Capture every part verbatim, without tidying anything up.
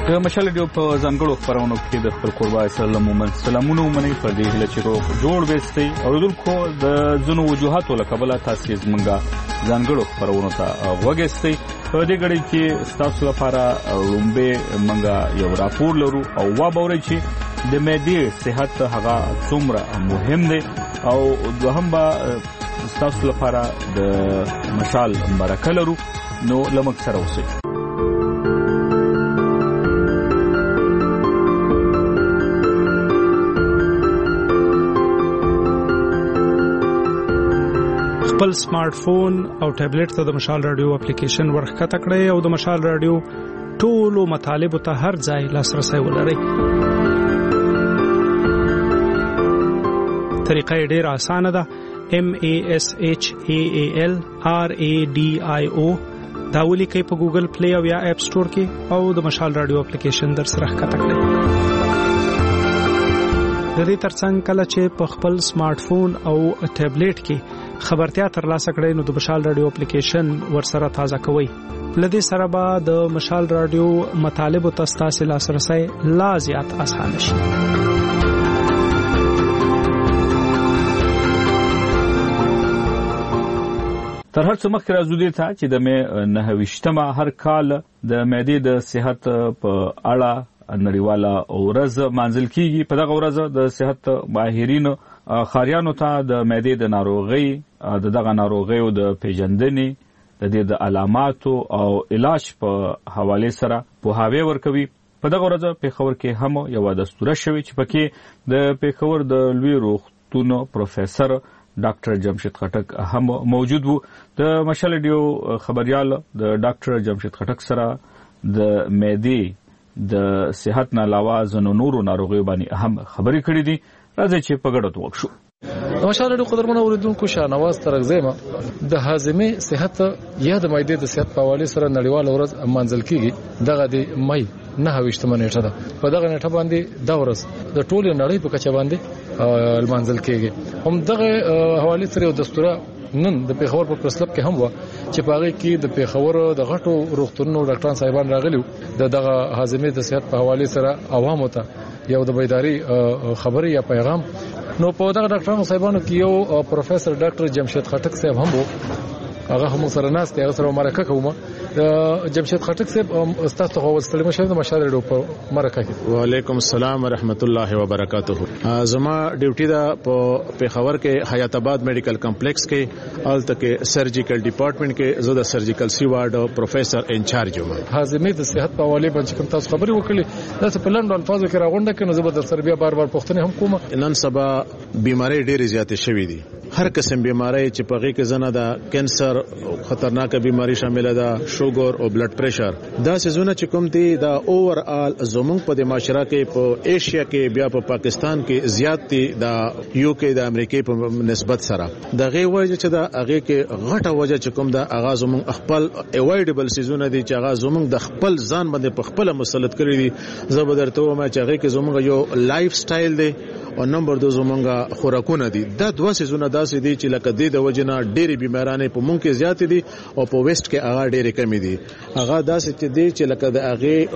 د مشال ډیو په ځانګړو خبرونو کې د خپل قربا اسلام مومن سلامونه ومني په دې هله چې روغ جوړ وستي او دلکو د زنو وجوهاتو لکبله تاسو زمونږه ځانګړو خبرونو ته وګستي په دې غړي کې تاسو لپاره لومبه منګه یو راپور لرو او وا بوري چې د معدې صحت هغه څومره مهم دی او دوهم به تاسو لپاره د مشال برکه لرو نو لمک سره اوسئ. خپل سمارټ فون او ټابلیټ ته د مشال رادیو اپلیکیشن ورخکته کړئ او د مشال رادیو ټولو مطالب ته هر ځای لاسرسي ولرئ. طریقه یې ډېره اسانه ده. M A S H A A L R A D I O دا ولیکئ په ګوګل پلی او یا اپ سٹور کې او د مشال رادیو اپلیکیشن در سره ښکته کړئ. د دې ترڅنګ کله چې په خپل سمارټ فون او ټابلیټ کې خبرتیا ترلاسه کړئ نو د مشال رادیو اپلیکیشن ورسره تازه کوئ. لدې سره به د مشال رادیو مطالب ته ستاسو لاسرسي لا زیات اسانه شي. تر هر څه مخکې راځو دې ته چې د مې نهه ویشتمه هر کال د معدې د صحت په اړه نړیواله ورځ مانځل کیږي. په دغه ورځ د صحت ماهرینو خاریانو ته د معدې د ناروغۍ د دغه ناروغیو د پیژندنې د دې د علاماتو او علاج په حواله سره پوهاوی ورکوي. په دغه ورځ پیښور کې هم یو دستور شوی چې پکې د پیښور د لوی روغتون پروفیسور ډاکټر جمشید خټک هم موجود وو. د مشال ډیو خبريال د ډاکټر جمشید خټک سره د معدې د صحت نه علاوه زنو نورو ناروغیو باندې هم خبرې کړې دي. راځي چې په ګډه توګه شو. مشال ډیو قدرمن اوریدونکو شاهنواز ترغزیمه د هاضمې صحت یا د معدې د صحت په حواله سره نړیواله ورځ مانځل کیږي. دغه د مې نهه ویشتمه نیټه ده. په دغه نیټه باندې دا ورځ د ټولو نړۍ په کچه باندې مانځل کیږي. هم دغه حواله سره دستور نن د پیښور په پرسلب کې هم و چې په هغه کې د پیښور د غټو روغتونونو ډاکټران صاحبان راغلي د دغه هاضمې د صحت په حواله سره عوامو ته یو د بیداری خبري یا پیغام. نو په دغه ډاکټرانو صاحبانو کې یو پروفیسور ډاکټر جمشید خټک صاحب هم وو. هغه هم سره ناس ته هغه سره مرکه کوم. جمشید خټک صاحب استاد ته وستلم شه د مشال ډیو په مرکه کې. وعلیکم السلام ورحمت الله وبرکاته. زما ډیوټي دا په پیښور کې حیات آباد میډیکل کمپلیکس کې الته کې سرجیکل ډپارټمنټ کې زه د سرجیکل سی وارډ پروفیسور انچارج یم. هاضمې د صحت په حواله باندې کوم تاسو خبري وکړي دا په لندن الفاظو کې راغونډه کې نو زه به در سره بیا بار بار پوښتنه هم کوم. نن سبا بیماری ډېرې زیاتې شوې دي. هر قسم بیماری چې په غي کې زنه ده کینسر خطرناک بیماری شامل ده شوګر او بلډ پریشر. دا سيزونه چې کوم دي دا اوور آل زموږ په د معاشره کې په ایشیا کې بیا په پا پاکستان کې زیات دي د یو کې د امریکای په نسبت سره. د غي وجه چې دا هغه کې غټه وجه چې کوم دا اغاز زموږ خپل اوایډبل سيزونه دي چې اغاز زموږ د خپل ځان باندې په خپل مسلط کړی دي. زه به درته وایم چې هغه کې زموږ یو لایف سټایل دی او نمبر دو زمونږه خوراکونه دي. دا دوه سيزونه داسې دي چې لکه د وجنه ډېری بیمارانه په مونږ کې زیات دي او په ویسټ کې هغه ډېری کم دي. هغه داسې دي چې لکه د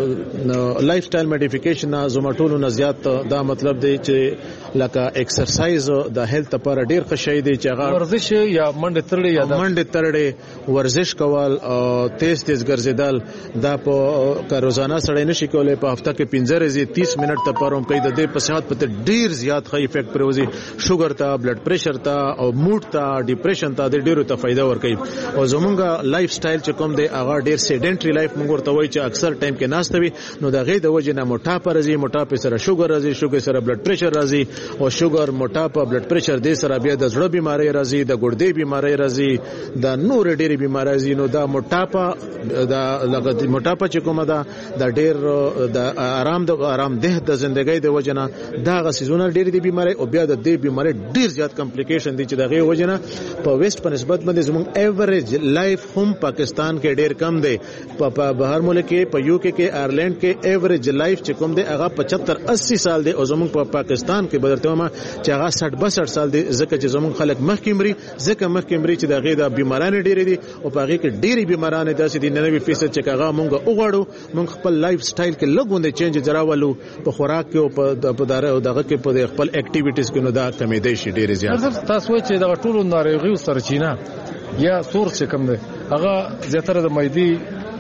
هغه لایف سټایل ماډیفیکیشن زومټولو نه زیات دا مطلب دی چې لکه ایکسرسایز د هیلث لپاره ډېر ښه شی دی چې هغه ورزش یا منډه ترړې یا منډه ترړې ورزش کول او تیز تیز ګرځیدل دا په کاروزانه سره نشي کولای. په هفته کې پنځه ورځې تیس منټ ته پروم کوي د دې په صحت په ډېر زیات ښه افیکټ پروزي. شوګر ته بلډ پریشر ته او موډ ته ډیپریشن ته د ډیرو ته فائدہ ورکوي. او زمونږه لایف سټایل چې کوم دی هغه ډیر سیډنټری لایف موږ ورته وایي چې اکثر ټایم کې ناشته وي نو د غي د وجه نه موټاپه راځي. موټاپه سره شوګر راځي. شوګر سره بلډ پریشر راځي او شوګر موټاپه بلډ پریشر د سره بیا د زړه بیماری راځي د ګردې بیماری راځي د نور ډیری بیماری راځي. نو دا موټاپه دا لکه موټاپه چې کومه ده د ډیر د آرام د آرام ده د ژوندۍ د وجه نه دا غسیزونه ډیر دی بیماری او بیا د دې بیماری ډیر زیات کمپلیکیشن دي چې دغه وجنه په ویسټ په نسبت باندې زموږ ایوریج لایف هم پاکستان کې ډیر کم دی. په بهر ملک کې په یو کې کې آیرلند کې ایوریج لایف چې کوم دی هغه پچهتر اسی سال دی او زموږ په پاکستان کې بدرته ما چې هغه ساठ باسठ سال دی. ځکه چې زموږ خلک مخکې مري ځکه مخکې مري چې دغه د بیمارانو ډیر دي او په هغه کې ډېری بیمارانو داسې دي نوي فیصد چې هغه مونږ وګړو مونږ خپل لایف سټایل کې لګوندې چینج دراولو په خوراک کې او په دغه او دغه کې په خپل اکټیویټیز کې نو دا کمې دي شي ډېر زیات. تاسو چې دغه ټول ناروغي سرچینه یا سورس کوم دی هغه زیاتره د مېدی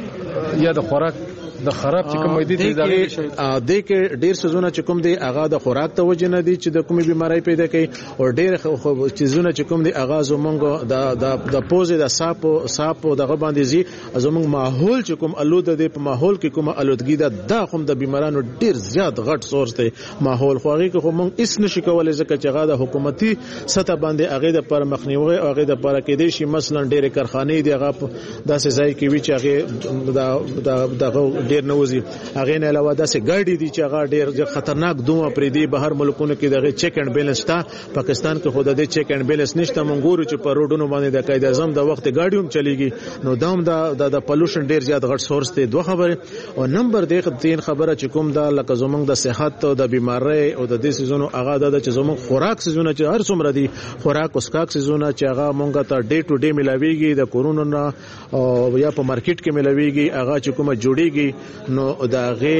یا د خوراک د خراب چې کوم دی د دې کې ډیر سيزونه چې کوم دی هغه د خوراک ته وجه نه دي چې د کومې بیماری پیدا کوي او ډیر چیزونه چې کوم دی هغه زمونږ د د د پوزې د ساپو ساپو دغه باندې زی زمونږ ماحول چې کوم الوده دی په ماحول کې کومه الودګي ده دا هم د بیمارانو ډیر زیات غټ سورس دی. ماحول خوږی کې خو مونږ هیڅ نشي کولای ځکه چې هغه د حکومتي سطح باندې هغه د پر مخنیوي او هغه د پر کې دي شي مثلا ډیر کارخانې دی هغه داسې ځای کې وی چې هغه د دغه ډیر نوځي. هغه نه علاوه داسې ګاډي دي چې هغه ډیر خطرناک دوه پرې دی. بهر ملکونو کې دغه چیک اینڈ بیلنس تا پاکستان کې خود د چیک اینڈ بیلنس نشته. مونږ ګورو چې په روډونو باندې د قاعده اعظم د وخت ګاډیوم چلیږي نو دام د د پولوشن ډیر زیات غټ سورس دی. دوه خبره او نمبر دی تین خبره چې کوم دا لکه زمونږ د صحت او د بیماری او د دې سيزونو هغه د چې زمونږ خوراک سيزونه چې هر څومره دي خوراک او سکاک سيزونه چې هغه مونږ ته ډے ټو ډے ملاويږي د کورونا او یا په مارکیټ کې ملاويږي هغه چې کومه جوړيږي نو دا غي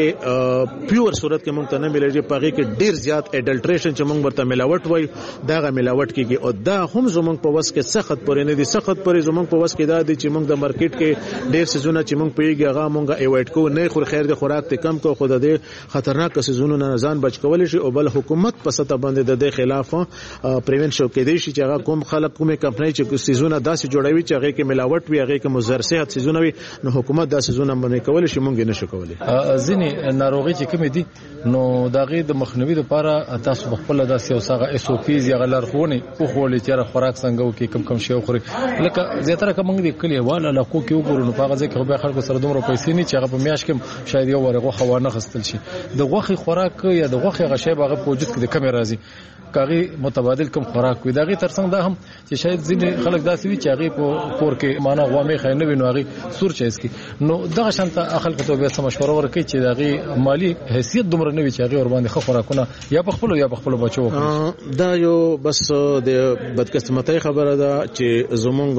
پیور صورت کې مونږ ته نه ملایږي. پاره کې ډیر زیات اډلټریشن چې مونږ ورته ملاوټ وای دا غ ملاوټ کیږي او دا هم زمونږ په وس کې سخت پرې نه دي. سخت پرې زمونږ په وس کې دا دي چې مونږ د مارکیټ کې ډیر سيزونه چې مونږ پیږي هغه مونږ ایوایډ کوو نه خو خیر د خوراک ته کم کو خود د خطرناک سيزونو نه ځان بچ کول شي او بل حکومت په سطح باندې د دې خلاف پریونشن کې دي چې هغه کوم خلک کومه کمپنۍ چې سيزونه داسې جوړوي چې هغه کې ملاوټ وي هغه کې مضر صحت سيزونه وي نو حکومت دا سيزونه باندې کول شي مونږ نه شو کولای. ځینې ناروغي چې کوم دي نو داغه د مخنیوي لپاره تاسو خپل د سیاسه اس او پیز یا غلرخونه او خولې چې خوراک څنګه وکي کم کم شی خوري لکه زیاتره کوم دي کلی والا له کو کې وګورو نو هغه ځکه به خلکو سره دومره پیسې نه چې هغه په میاش کې شاید یو ورغه خوانه خستل شي د غوخي خوراک یا د غوخي غشي هغه په وجود کې د کم راځي کاغي متبادل کم خوراک وي داغه ترڅنګ دا هم چې شاید ځینې خلک داسې وي چې هغه په کور کې معنا غوامه خاینه وي نو هغه سور چیز کې نو دغه شانته خلک ته به سم مشوره ورکړي چې داغه مالی حیثیت دومره نه وي چې هغه ور باندې خو خوراکونه یا په خپل یا په خپل بچو دا یو بس د بدقسمتۍ خبره ده چې زمونږ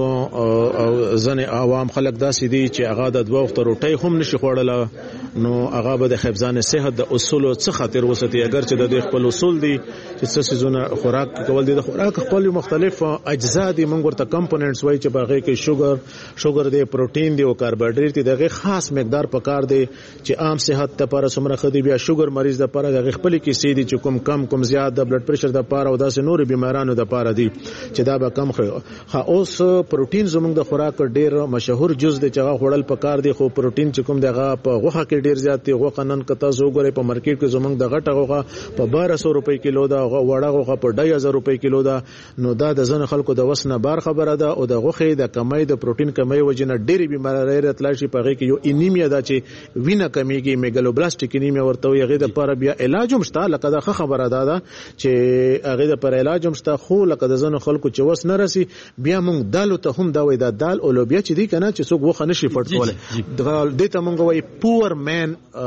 او ځنې عوام خلک داسې دي چې هغه د دوه وخت روټي هم نشي خوړل نو هغه به د حفظان صحت د اصول څخه خاطر وساتي اگر چې د خپل اصول دي چې څه سيزونه خوراک کول دي د خوراک خپل مختلف اجزا دي موږ ورته کمپوننټس وایي چې باغې کې شوګر شوګر دی پروتین دی او کاربوهایډریټ دی دغه خاص مقدار پکار دی چې عام صحت لپاره سمره خدي بیا شوګر مریض لپاره دغه خپل کې سي دي چې کوم کم کوم زیات د بلډ پريشر لپاره او داسې نور بیمارانو لپاره دي چې دا به کم خو اوس پروتین زموږ د خوراک ډیر مشهور جز دی چې هغه خوړل پکار دی خو پروتین چې کوم دغه په غوخه کې ډیر زیات دی غوخه نن کته زوګره په مارکیټ کې زموږ د غټه غوخه په بارہ سو روپۍ کیلو دا وړه غوخه په ډای هزار روپۍ کیلو دا نو دا د ځن خلکو د وسنه بار خبره ده او د غوخه د کمای د پروتین کمای وجنه ډېری بیماری راتلای شي په غي کې یو انیمیا ده چې وینه کمیږي میګالوبلاستیک انیمیا ورته وي هغه د لپاره بیا علاج هم شته لکه دا خبره ده چې هغه د پر علاج هم شته خو لکه د ځن خلکو چې وس نه راسي بیا موږ دالو ته هم دا وای د دال او لوبیا چې دي کنه چې څوک وخه نشي پټ کوله د ته موږ وای پور مین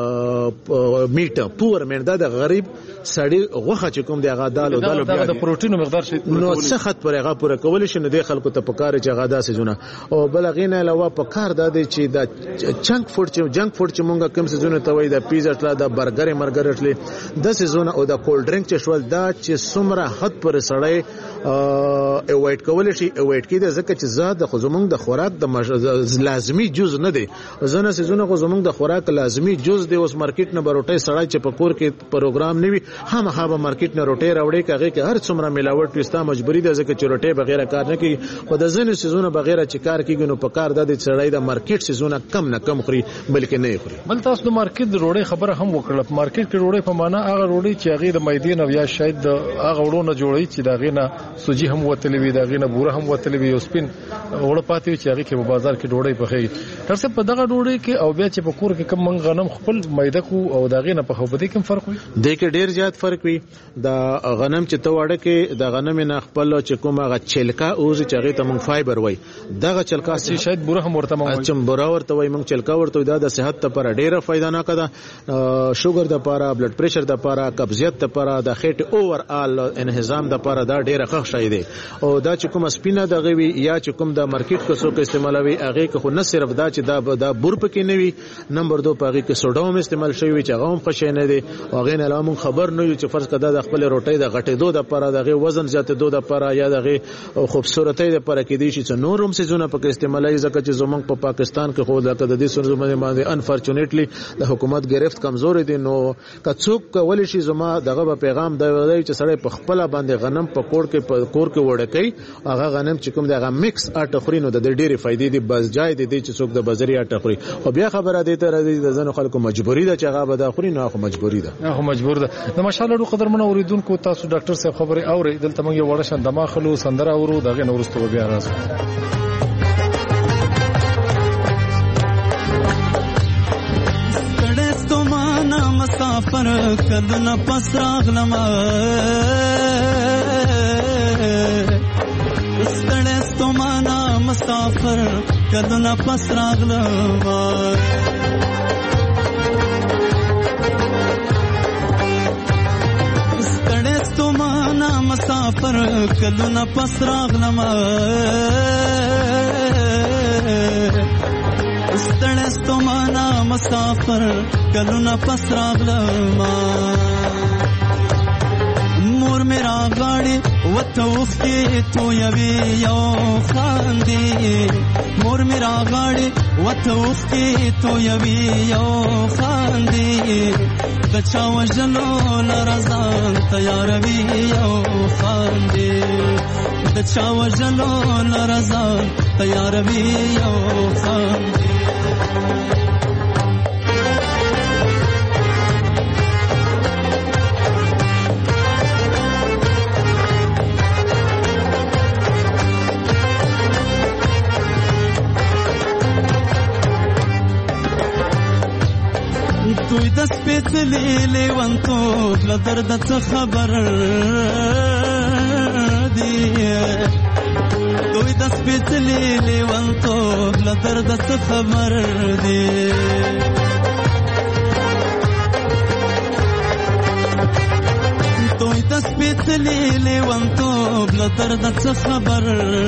میټ پور مین دا د غریب سړی غوخه چې کوم دی هغه دال او دال بیا د پروتین مقدار شي نو سخت پر هغه پوره کول شي نو د خلکو ته پکاره چې هغه داسې زونه او بل غینه علاوه پکار د دې چې د جنک فوډ چې جنک فوډ چې مونږه کوم څه زونه ته وای د پیزا تلا د برګر مرګر تل د څه زونه او د کولډ ډرینک چې شول دا چې څومره حد پر سړی اوایډ کول شي اوایډ کیده ځکه چې زاد خو زمونږ د خوراک د لازمی جز نه دی زنه څه زونه خو زمونږ د خوراک لازمی جز دی اوس مارکیټ نه بروټي سړی چې په کور کې پروګرام نیوي هم هغه مارکیټ نه روټي راوړي کغه کې هر څومره ملاوټ وستا مجبوری ده ځکه چې روټي بغیر کار نه کوي خو د ځنې سيزونه بغیر چې کار کوي نو په کار د سړی د مارکیټ سيزونه کم نه کم خوري بلکې نه خوري. بل تاسو د مارکیټ د روړې خبره هم وکړه مارکیټ کې روړې په معنا هغه روړې چې هغه د مېدین او یا شاید هغه وړونه جوړي چې دا غینه سوجي هم وتلې وي دا غینه بوره هم وتلې وي او سپین وړه پاتې چې هغه کې په بازار کې ډوړې پخې ترڅه په دغه ډوړې کې او بیا چې په کور کې کم من غنم خپل مېده کو او دا غینه په خو بده کوم فرق وي د کې ډیر زیات فرق وي د غنم چې تواړه کې د غنم نه خپل چې کومه چلکا اوز چې هغه ته مونږ فایبر وای دغه چلکا چې شاید بوره هم ورته مونږ چې بوره ورته وای مونږ چلکا ورته دا د صحت لپاره ډیره فائدہ نه کده شوګر د لپاره بلډ پریشر د لپاره قبضیت د لپاره د خېټ اوور آل انهضام د لپاره دا ډیره ښه شی دی او دا چې کوم سپینه دغه وی یا چې کوم د مارکیټ کو څوک استعمالوي هغه خو نه صرف دا چې دا د بور پکې نه وي نمبر دو پاغي کې سوډا هم استعمال شوی چې هغه هم ښه نه دی او غین علاوه خبر نه یو چې فرض کده د خپل روټي د غټې دوه د لپاره دغه وزن زیاتې دوه د لپاره یا دغه خوبصورتۍ د لپاره کې دي چې نور هم سيزونه پکې استعمالای ځکه چې زمونږ په پاکستان کې خو د دې سره باندې انفورچونټلی د حکومت گرفت کمزور دي نو کڅوک کول شي زما دغه پیغام دی چې سړی په خپل باندې غنم په کور کې په کور کې وړکې هغه غنم چې کوم دغه میکس اټ خوري نو د ډېری فائدې دي بس جای دي چې څوک د بازاري اټ خوري او بیا خبره دي تر دې د ځنو خلکو مجبوری ده چې هغه به د خوري نه خو مجبوری ده نه خو مجبور ده نو ماشاءالله قدرمن اوریدونکو تاسو ډاکټر صاحب خبري اوري دلته موږ یو وړه شان دماغلو سندره اورو دغه نورستو بیا راځو مسافر کدن پس راغلم ستړی ستومانه مسافر کدن پس راغلم ستړی ستومانه مسافر کدن پس راغلم ستړی ستومانه مسافر کلونه پس راغلم مور میرا غاړي وته وختي تو یوي یو خاندي مور میرا غاړي وته وختي تو یوي یو خاندي د چا وژلو لرزان تیاروي یو خاندي د چا وژلو لرزان تیاروي یو خاندي دوی د سپېڅلې لیونتوب له درده څه خبر دي دوی د سپېڅلې لیونتوب له درده څه خبر دي دوی د سپېڅلې لیونتوب له درده څه خبر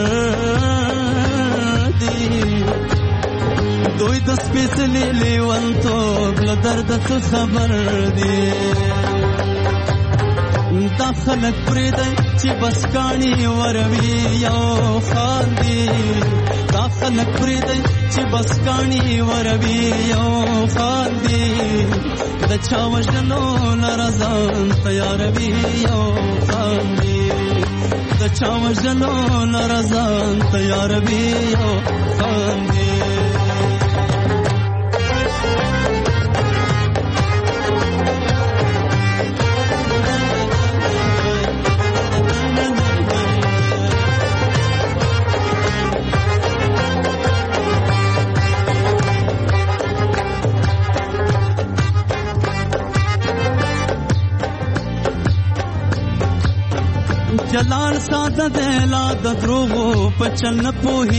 دي دوی د سپېڅلې لیونتوب له درده څه خبر دي دا خلک پرېږدئ چې بس کاڼي وروي یو خاندي دا خلک پرېږدئ چې بس کاڼي وروي یو خاندي د چا وژلو لره ځان تیاروي یو خاندي د چا وژلو لره ځان تیاروي یو خاندي جلال ساده دلا د دروغو په چل نه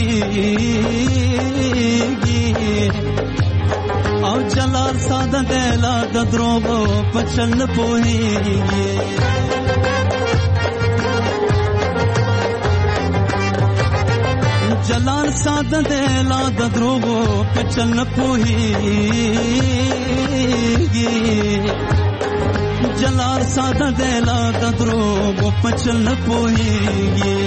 پوهیږي او جلال ساده دلا د دروغو په چل نه پوهیږي جلال ساده دلا د دروغو په چل نه پوهیږي جلال ساده دلا د دروغو په چل نه پوهیږي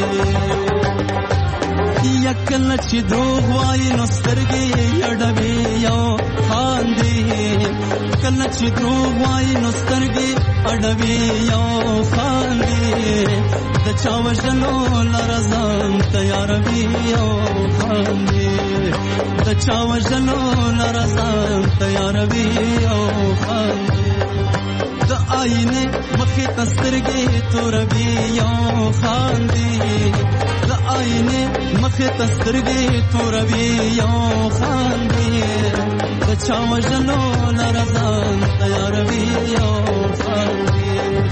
یکل چې دروغ وایي نو سترګې یډوي یو خاندي کله چې دروغ وایي نو سترګې اډوي یو خاندي د چا وژلو لره ځان تیاروي یو خاندي د چا وژلو لره ځان تیاروي یو خاندي د آینه مخې ته سترګې توروي یو خاندي د آینه مخې ته سترګې توروي یو خاندي د چا وژلو لره ځان تیاروي یو خاندي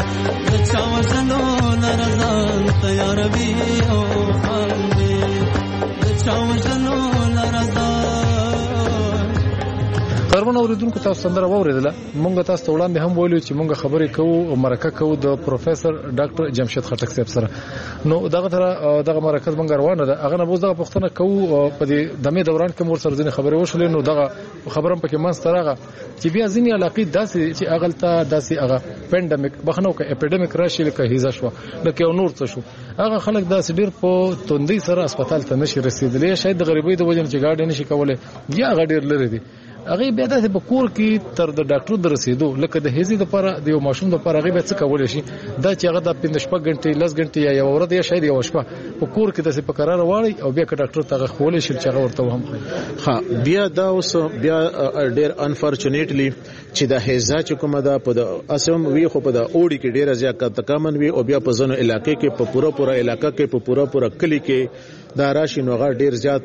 چا وژلو لرزان تیاروي او خاندي د چا وژلو لرزان. قربان اوریدونکو تاسو سندره واوریدله. مونږ تاسو ته وړاندې هم ویلو چې مونږ خبرې کوو او مرکه کوو د پروفیسور ډاکټر جمشید خټک صاحب سره. نو دغه تر دغه مرکه مونږ روانه ده. هغه نه بوز دغه پښتنه کوو په دې دمه دوران کې مور سره ځینې خبرې وشولې. نو دغه خبرم پکې منځ ترغه چې بیا ځینې علاقې داسې چې اغلطه داسې هغه پینډمیک بخنو کې اپیډمیک راشي لکه هیزه شو لکه نور څه شو. هغه خلک داسې ډیر په توندۍ سره هسپتال ته نشي رسیدلی. شاید د غریبۍ د وجې چې ګاډي نشي کولای یا هغه ډیر لري دي. هغه بیا د کور کې تر د ډاکټر د رسیدو لکه د هیزي د لپاره د یو ماشوم د لپاره هغه به څه کولای شي دا چې هغه د پنځه شپږ غنټې لس غنټې یا یو ورځ یا شاید یو شپه په کور کې د څه په قرار واړی او بیا که ډاکټر ته خولې شي چې هغه ورته هم ها بیا دا اوس بیا ډیر انفورچونټلی چې د هیزا چې کومه ده په د اسم وی خو په د اوړي کې ډیره زیات تکامن وی او بیا په ځنو علاقې کې په پورا پورا علاقې کې په پورا پورا کلی کې دا راشي نو هغه ډیر زیات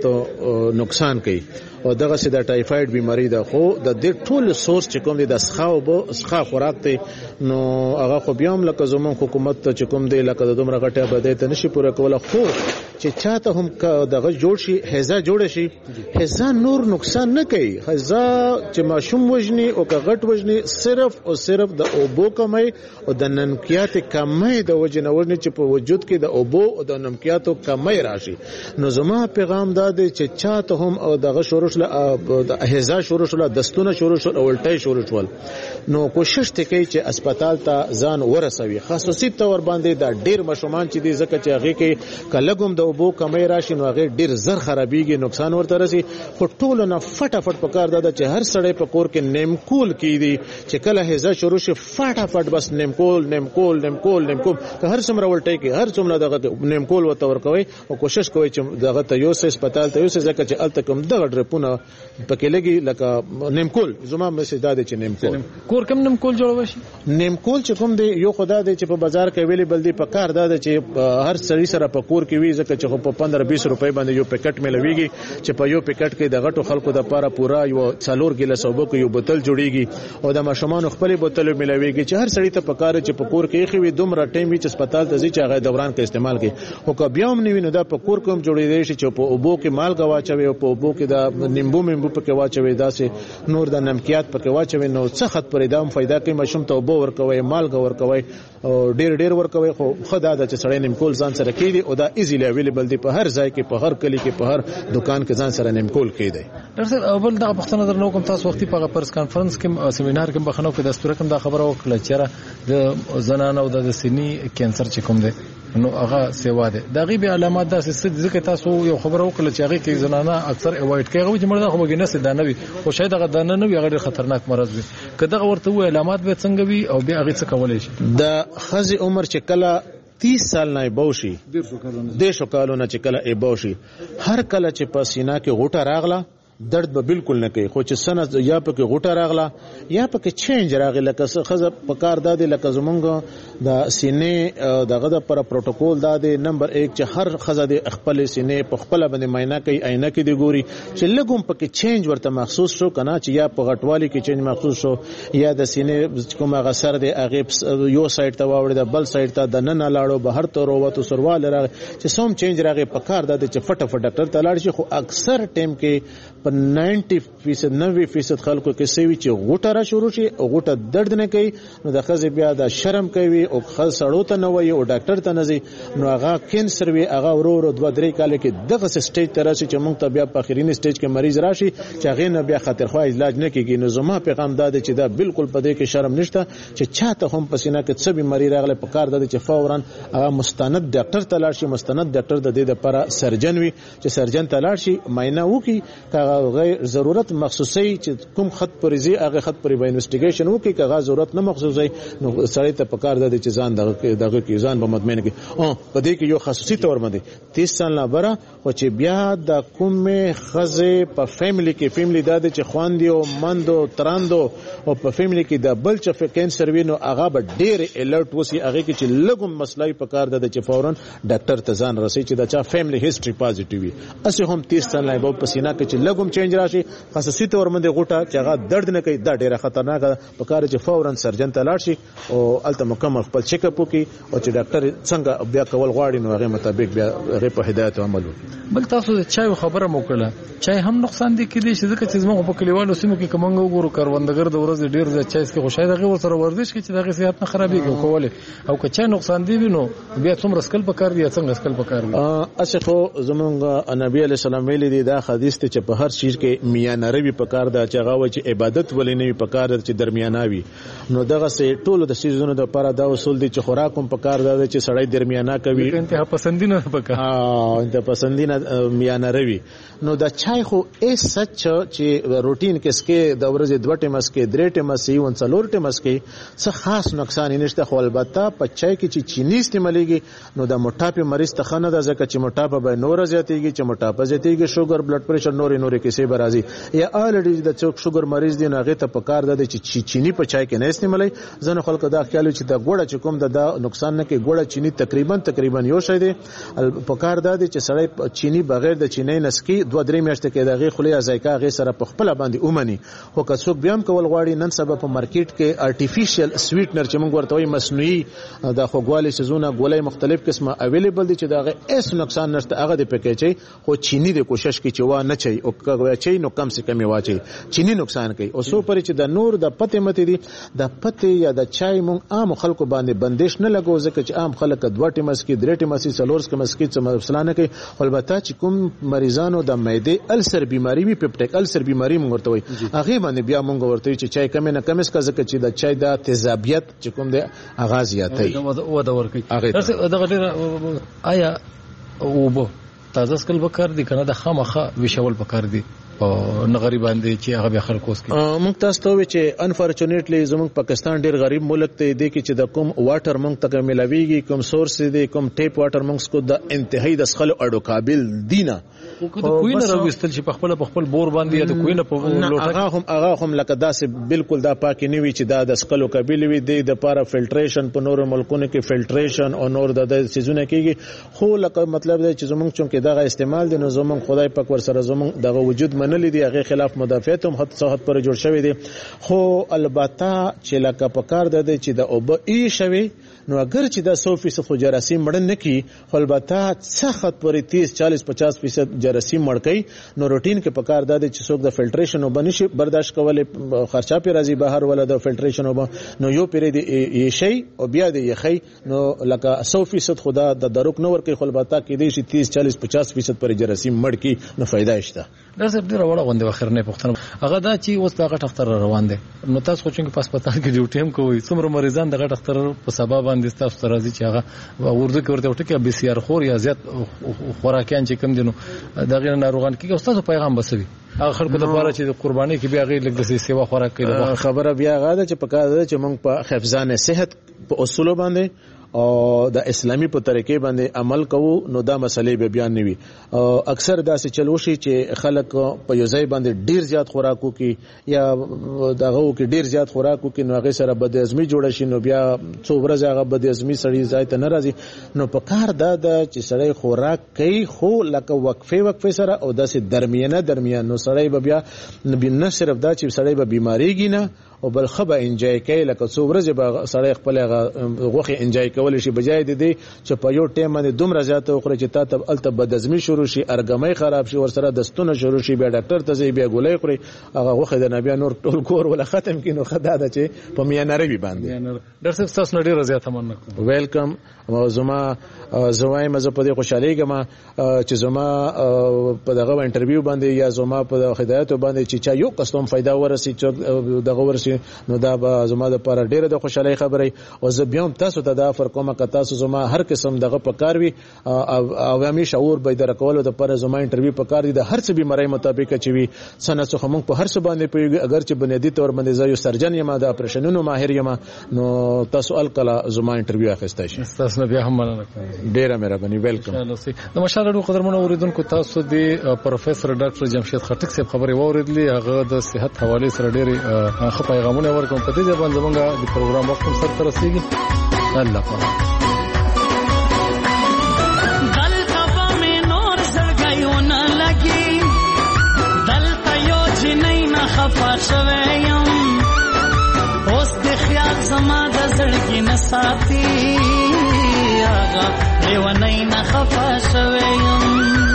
نقصان کوي او دغه سي د ټایفاید بیماری ده. خو د دې ټول سوس چې کوم دي د سخاو بو سخا خوراک ته نو هغه خو بیا هم لکه زمون حکومت ته چې کوم دی لکه د دومره غټه بده ته نشي پوره کوله. خو چې چاته هم دغه جوړ شي هزا جوړ شي هزا نور نقصان نه کوي. هزا چې ماشوم وجني او که غټ وجني صرف او صرف د اوبو کمای او د نمکیات کمای د وجنه وجني چې په وجود کې د اوبو او د نمکیاتو کمای راشي. نو زما پیغام دا دی چې چاته هم او دغه شروع شل د هزا شروع شل دستونه شروع شل او الټای شروع شول نو کوشش وکړي چې هسپتال ته ځان ورسوي. خاصوصي تور باندې دا ډیر مشومان چې دي ځکه چې هغه کې کلهګم د اوبو کمای راشي نو هغه ډیر زر خرابيږي نقصان ورته رسي. خو ټول نه فټافټ پکار ده چې هر سړی په کور کې نیمکول کیدی چې کله هزا شروع شي فټافټ بس نیمکول نیمکول نیمکول نیمکول که هر څومره ولټي کې هر څومره دغه نیمکول وته ورکوي او کوشش کوي چې دغه ته یو هسپتال ته یو ځکه چې الته کوم دغه ډرپونه پکې لګي لکه نیمکول زما مسج دا دی چې نیمکول کور کوم نیمکول جوړوي شي. نیمکول چې کوم دی یو خدای دی چې په بازار کې ویلیبل دی په کار دا دی چې هر سړی سره په کور کې وي ځکه چې په پندرہ بیس روپۍ باندې یو پکټ ملويږي چې په یو پکټ کې د غټو خلکو د لپاره پورا یو څلور ګیلاس اوبو کې یو بوتل جوړیږي او د ماشومان خپل بوتل ملويږي چې هر سړی ته په کار چې په کور کې خو دومره ټیم وي چې هسپتال ته ځي چې هغه دوران کې استعمال کوي. او که بیا هم نه ویني دا په کور کوم جوړیږي چې په اوبو کې مالګه واچوي او په اوبو کې د نیمبو نیمبو پکې واچوي داسې نور د نمکیات پکې واچوي نو څه خط پرې دام फायदा کوي. ماشوم ته اوبو ورکوي مالګه ورکوي او ډیر ډیر ورکوي. خو خدای دا چې سړی نیمکول ځان سره کیدی او دا ایزیلی اویلیبل دی په هر ځای کې په هر کلی کې په هر دکان کې ځان سره نیمکول کیدی. ډاکټر صاحب اول دا پښتنه درنو کوم تاسو وختي په پرس کانفرنس کې سیمینار کې بخنو کې د ستوره کوم دا خبره وکړه چې د زنانه او د سینې کینسر چې کوم دی نو هغه سیوا ده. دا غي به علامات داسې ځکه تاسو یو خبره وکړه چې هغه کې زنانه اکثر اوایډ کوي چې مرده خو بګینه سي دانه وي او شاید هغه دانه نه وي هغه خطرناک مرض وي. کله ورته و علامات به څنګه وي او به هغه څه کولای شي. د خزي عمر چې کله तीस साल نه بوشي دیشو کالونه چې کله ای بوشي هر کله چې پسینا کې غوټه راغله درد به بالکل نه کوي. خو چې سنه یا پکې غوټه راغله یا پکې چینج راغله لکه خزه پکار دادې لکه زمونږ د سینې دغه د پر پروتوکول دادې نمبر یک چې هر خزه د خپل سینې په خپل باندې معاینه کوي عینه کې دی ګوري چې لګوم پکې چینج ورته محسوس شو کنه چې یا په غټوالي کې چینج محسوس شو یا د سینې کومه غسر دی هغه یو سایډ ته واوړي د بل سایډ ته د نن لاړو بهر ته وروته سروال راغی چې سوم چینج راغی پکار دادې چې فټ فټ ډاکټر ته لاړ شي. خو اکثر ټیم کې په نوي فیصد نوي فیصد خلکو کې سوي چې غوټه را شروع شي او غوټه درد نه کوي نو د خزه بیا د شرم کوي او خل سړو ته نه وي او ډاکټر ته نه ځي نو هغه کینسر وي هغه ورو ورو دوه درې کال کې دغه سټیج ته راشي چې موږ ته بیا په اخرینی سټیج کې مریض راشي چې هغه نه بیا خطرخواه علاج نه کیږي. نو زما پیغام دا دی چې دا بالکل په دې کې شرم نشته چې چاته هم پسینه کې څه بیماری راغله په کار د چې فورا هغه مستند ډاکټر ته لاړ شي. مستند ډاکټر د دې لپاره سرجن وي چې سرجن ته لاړ شي معاینه وکړي کاغه غیر ضرورت مخصوصي چې کوم خط پرېزي هغه خط پرې به انویسټیګیشن وکړي کاغه ضرورت نه مخصوصي نو سړی ته پکار ده چې ځان دغه دغه کې ځان به مطمئن کې او په دې کې یو خصوصي تور باندې تیس سال نه بره او چې بیا د کومه خزه په فیملی کې فیملی داده چې خواندي او مندو تراندو او په فیملی کې د بل چې کینسر وینو هغه به ډېر الرټ وسی هغه کې چې لګم مسلې پکار ده چې فورا ډاکټر ته ځان رسي چې دا چا فیملی هیستوري پازیټیو وي. اسه هم تیس سال نه به پسینه کې چې لګم کوم چینج راشي خصوصي تور باندې غوټه چې هغه درد نه کوي دا ډیره خطرناکه په کار چې فورا سرجن ته لاړ شي او الته مکمل خپل چیک اپ وکړي او چې ډاکټر څنګه بیا کول غواړي نو هغه مطابق بیا هغه په هدایت عمل وکړي. بل تاسو د چای خبره مو کړه چای هم نقصان دي کېدی چې ځکه چې موږ په کلیوالو سیمو کې کومنګ وګورو کاروندګر د ورځې ډیر ځای چای څخه خوشاله دغه ورسره ورزش کې چې دغه صحت نه خرابېږي کوله او که چای نقصان دی نو بیا څومره سکل پکار دی څنګه سکل پکار دی. اسه خو زمونږ نبی علی السلام ویلي دی دا حدیث ته چې په هر چیز کې میانه روي پکار دا چې هغه چې عبادت ولې نه وي پکار دا چې درمیانه وي نو دغه سه ټولو د سيزونو د لپاره دا اصول دي چې خوراک هم پکار دا چې سړی درمیانه کوي انتها پسندینه پکار ها انتها پسندینه میانه روي نو دا چای خو ایس سچ چې روټین کې سکه د ورځې دوه ټیمس کې درې ټیمس یو څلور ټیمس کې څه خاص نقصان نشته خو البته په چای کې چې چینی استعمالېږي نو د موټاپې مریض ته خنه ده ځکه چې موټاپه به نور زیاتېږي چې موټاپه زیاتېږي شوګر بلډ پريشر نورې نورې کیسې به راځي یا الریډي د څوک شوګر مریض دی نو هغه ته پکار ده چې چینی په چای کې نه استعمالي ځنه خلک دا خیال چې د ګوړه چې کوم د نقصان نه کې ګوړه چینی تقریبا تقریبا یو شی دی پکار ده چې سړی چینی بغیر د چینی نسکی دوه درې میاشتې کې دغه خولي ازایکا غي سره په خپل باندې اومني خو که څوک بیا هم کول غواړي نن سبا په مارکیټ کې ارټیفیشل سویټنر چې موږ ورته وایي مصنوعي د خوګوالي سيزونه ګولای مختلف قسمه اویلیبل دي چې دغه اس نقصان نشته هغه د پکېچي خو چینی د کوشش کې چې وا نه چي او کوي چي نو کم سي کم واچي چینی نقصان کوي او سو پرې چې د نور د پته مته دي د پته یا د چای مونږ عام خلکو باندې بندش نه لګو ځکه چې عام خلک د دوه ټیمس کې درې ټیمس سلورس کې مسکې څه مسلانه کوي البته چې کوم مریضانو د معده السر بیماری وي پیپټیک السر بیماری مونږ ورته وایي هغه باندې بیا مونږ ورته وایي چې چای کم نه کم اسکه ځکه چې د چای د تیزابیت چې کوم د اغاز یاتای او د ورکی دغه ډیر آیا او بو تازه سکل بکار دي کنه د خامخه وشول بکار دي او نغری باندې چې هغه به خلکو سکي موږ تاسو ته وی چې انفورچونټلی زموږ پاکستان ډیر غریب ملک ته دی کې چې د کوم واټر موږ ته ملاويږي کوم سورس دی کوم ټیپ واټر موږ کو د انتهایی د سخل اډو قابل دینه کوی نه راوستل چې په خپل په خپل بور باندې یا د کوی نه په لوټه هغه هم هغه هم لکه داسې بالکل دا پاکي نه وي چې دا د سخلو قابل وي د لپاره فلټریشن په نور ملکونو کې فلټریشن او نور د سيزونه کېږي خو لکه مطلب دی چې زموږ چونکې دغه استعمال دي نو زموږ خدای پاک ور سره زموږ دغه وجود منلې دي هغه خلاف مدافعت هم حد صحت پر جوړ شوی دي خو البته چې لکه پکار ده چې د اوب ای شوی نو اگر چې دا سو فیصد خو جراثیم مړ نه کی خو البته سخت پر تیس چالیس پچاس فیصد جراثیم مړ کوي نو روټین کې پکار ده چې څوک د فلټریشن وبنشي برداشت کولې خرچه پی راځي بهر ولا د فلټریشن وب نو یو پیر دی یی شي او بیا دی یخی نو لکه سو فیصد خدا د دروک نو ور کوي خو البته کې دی چې تیس چالیس پچاس فیصد پر جراثیم مړ کی نو فائدہ شته دا څه ډیر وړه غونډه وخرنه پښتنه هغه دا چې اوس دغه ډاکټر روان دي نو تاسو خو چې په هسپتال کې ډیوټي هم کوي څومره مریضان دغه ډاکټر په سبب باندې تاسو ته راځي چې هغه ورده کې ورته وټه کې بي سي ار خور یا زیات خوراکيان چې کم دي نو دغه ناروغان کې استاد پیغام بسوي هغه خلکو د لپاره چې قرباني کې بیا غیر لګ د سیوا خوراک کوي خبره بیا غاده چې په کار ده چې موږ په حفظان صحت په اصول باندې او د اسلامي په طریقې باندې عمل کوو نو دا مسلې به بیان نوي اکثر داسې چلوشي چې خلک په یو ځای باندې ډیر زیات خوراکو کې یا دغه کې ډیر زیات خوراکو کې نو هغه سره بدعزمي جوړ شي نو بیا څو ورځې هغه بدعزمي سړی ځای ته نه راځي نو په کار دا د چې سړی خوراک کوي خو لکه وقفه وقفه سره او داسې درمیانه درمیان نو سړی به بیا نه صرف دا چې سړی به بیماریږي نه او بل خبه انجای کوي لکه څو ورځې به سړی خپل غوخه انجای کول شي بجای دي چې په یو ټیم باندې دومره زیاته وخره چې تا ته الته بدعزمي شروع شي ارګمای خراب شي ورسره دستونه شروع شي بیا ډاکټر ته ځي بیا ګولای خوري هغه غوخه د نبی نور ټول کور ولا ختم کینو خدای دا چې په میانه روي باندې ډاکټر صاحب تاسو نه ډیر زیاته مننه کوم ویلکم زما زوای مزه په دې خوشاله ګم چې زما په دغه انټرویو باندې یا زما په هدایت باندې چې چا یو قسم فائدہ ورسي چې دغه ورسي نو دا به زما د لپاره ډیره د خوشاله خبره او زه بیا هم تاسو ته دا فرقومه که تاسو زما هر قسم دغه پکار وي عوامي شعور به در کولو د لپاره زما انټرویو پکار دي د هر څه بیماری مطابق چې وي سنه څه هم په هر څه باندې پیږي اگر چې بنیادی تور باندې زه یو سرجن یم د اپریشنونو ماهر یم نو تاسو الکلا زما انټرویو اخیسته شي تاسو بیا هم مننه کوم ډیره مهرباني ویلکم د مشاله قدرمن اوریدونکو تاسو د پروفیسور ډاکټر جمشید خټک صاحب خبري واوریدلې هغه د صحت حواله سره ډیره ښه پیغامونه ورکوم په دې ځبان زمونږه د پروګرام وخت هم سره رسیدي الله پاک دل کبا میں نور سڑگایوں نہ لگی دل خفا شوی یم اوس د خیال زما د زړګي نه ساتي هغه لیونی نه خفا شوی یم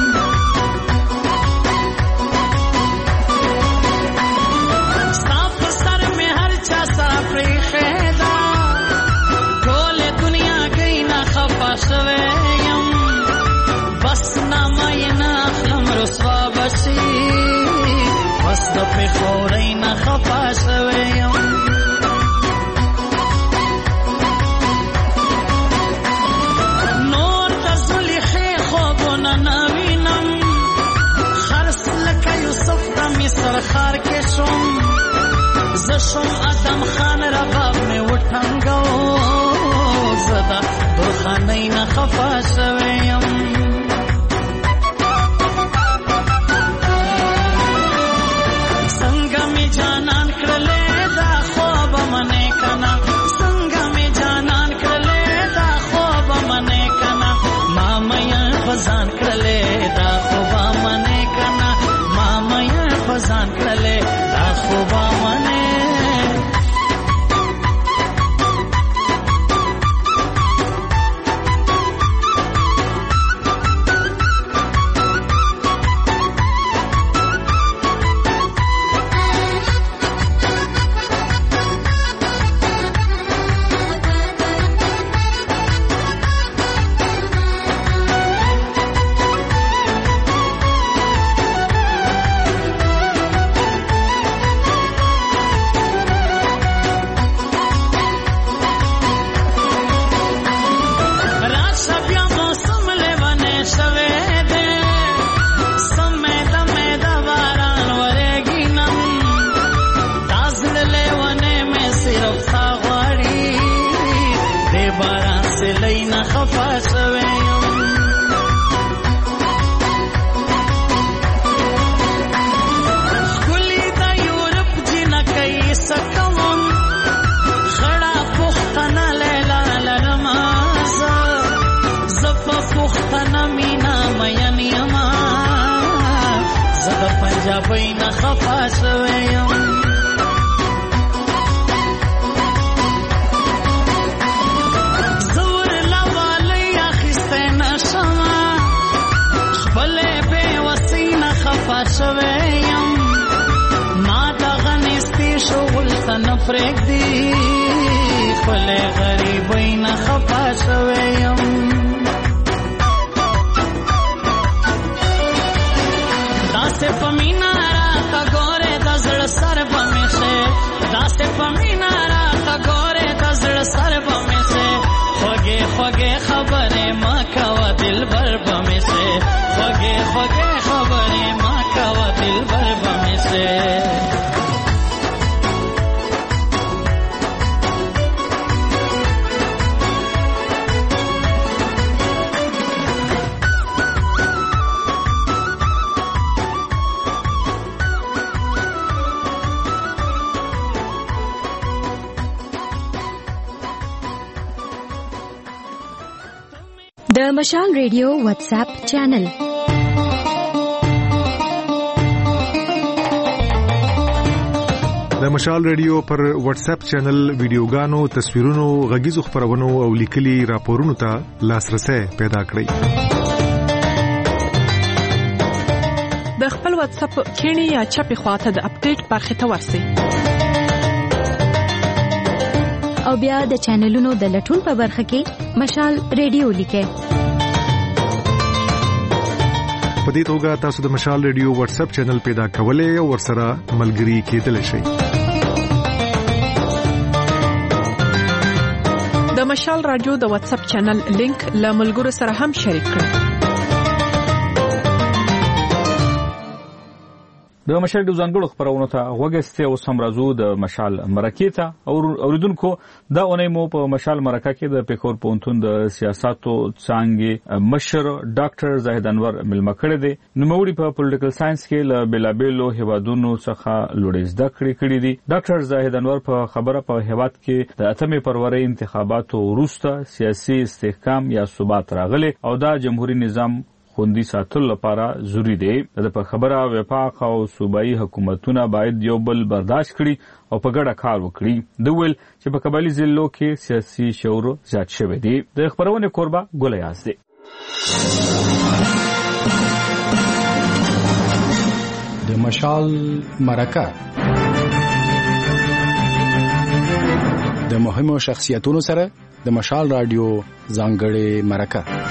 ستا په سر مې هر چا سا پرېښې ده ټولې دنیا گئی نه خفا شوی یم بس نامه یې نه اخلم رسوا بشي بس د پېښورۍ نه خفا شوی یم نور د زلیخې خوبونه نه وینم خرس لکه یوسف د مصر ښار کې شوم زه شوم ادم خان رباب مې وټنګو زه د درخانۍ نه خفا شوی یم ځان کړلې دا خوبا منې کنا ماما یې ځان کړلې دا خوبا منې پنجابی نه خفا شوی یم زور لوالی اخیستی نشمه خپلې بېوسۍ نه خفا شوی یم ما دغه نیستي شغل ته نه پرېږدي خپلې غریبۍ نه خفا شوی یم داسې په مینا راته ګورې د زړه سر به مې شې داسې په مینا راته ګورې د زړه سر به مې شې خوږې خوږې خبرې ما کوه دلبر به مې شې خوږې خوږې خبرې ما کوه دلبر به مې شې د مشال ریډیو واتس اپ چینل د مشال ریډیو پر واتس اپ چینل ویډیوګانو تصویرونو غږیزو خبرونو او لیکلي راپورونو ته لاسرسي پیدا کړئ د خپل واتس اپ کینی یا چپی خواته د اپډیټ برخه ته ورسئ او بیا د چینلونو د لټون په برخه کې مشال ریډیو لیکئ په دې توګه تاسو د مشال ریډیو واتس اپ چینل پیدا کولای او ورسره ملګري کېدلی شئ د مشال رادیو د واتس اپ چینل لینک له ملګرو سره هم شریک کړئ د مشال د ځانګړو خبرونو ته وګورئ او سم راځو د مشال مرکه ته او اوریدونکو دا اونۍ مو په مشال مرکه کې د پېښور پونتون د سیاستو څانګې مشر ډاکټر زاهد انور ملما کړی دی نوموړي په پولیټیکل ساينس کې له بلابلو هیوادونو څخه لوړې زده کړې کړې دي ډاکټر زاهد انور په خبره په هیواد کې د اتمې فروری انتخاباتو وروسته سیاسي استحکام یا ثبات راغلی او دا جمهوریت نظام خوندي ساتلو لپاره ضروری دی. د په خبره وفاق او صوبایي حکومتونه باید یو بل برداشت کړي او په ګډه کار وکړي. د ویل چې په قبایلی ضلعو کې سیاسي شعور زیات شوی دی. د خبرونه کوربه ګل یاز دی. د مشال مرکه د مهمو شخصیتونو سره د مشال رادیو ځانګړې مرکه.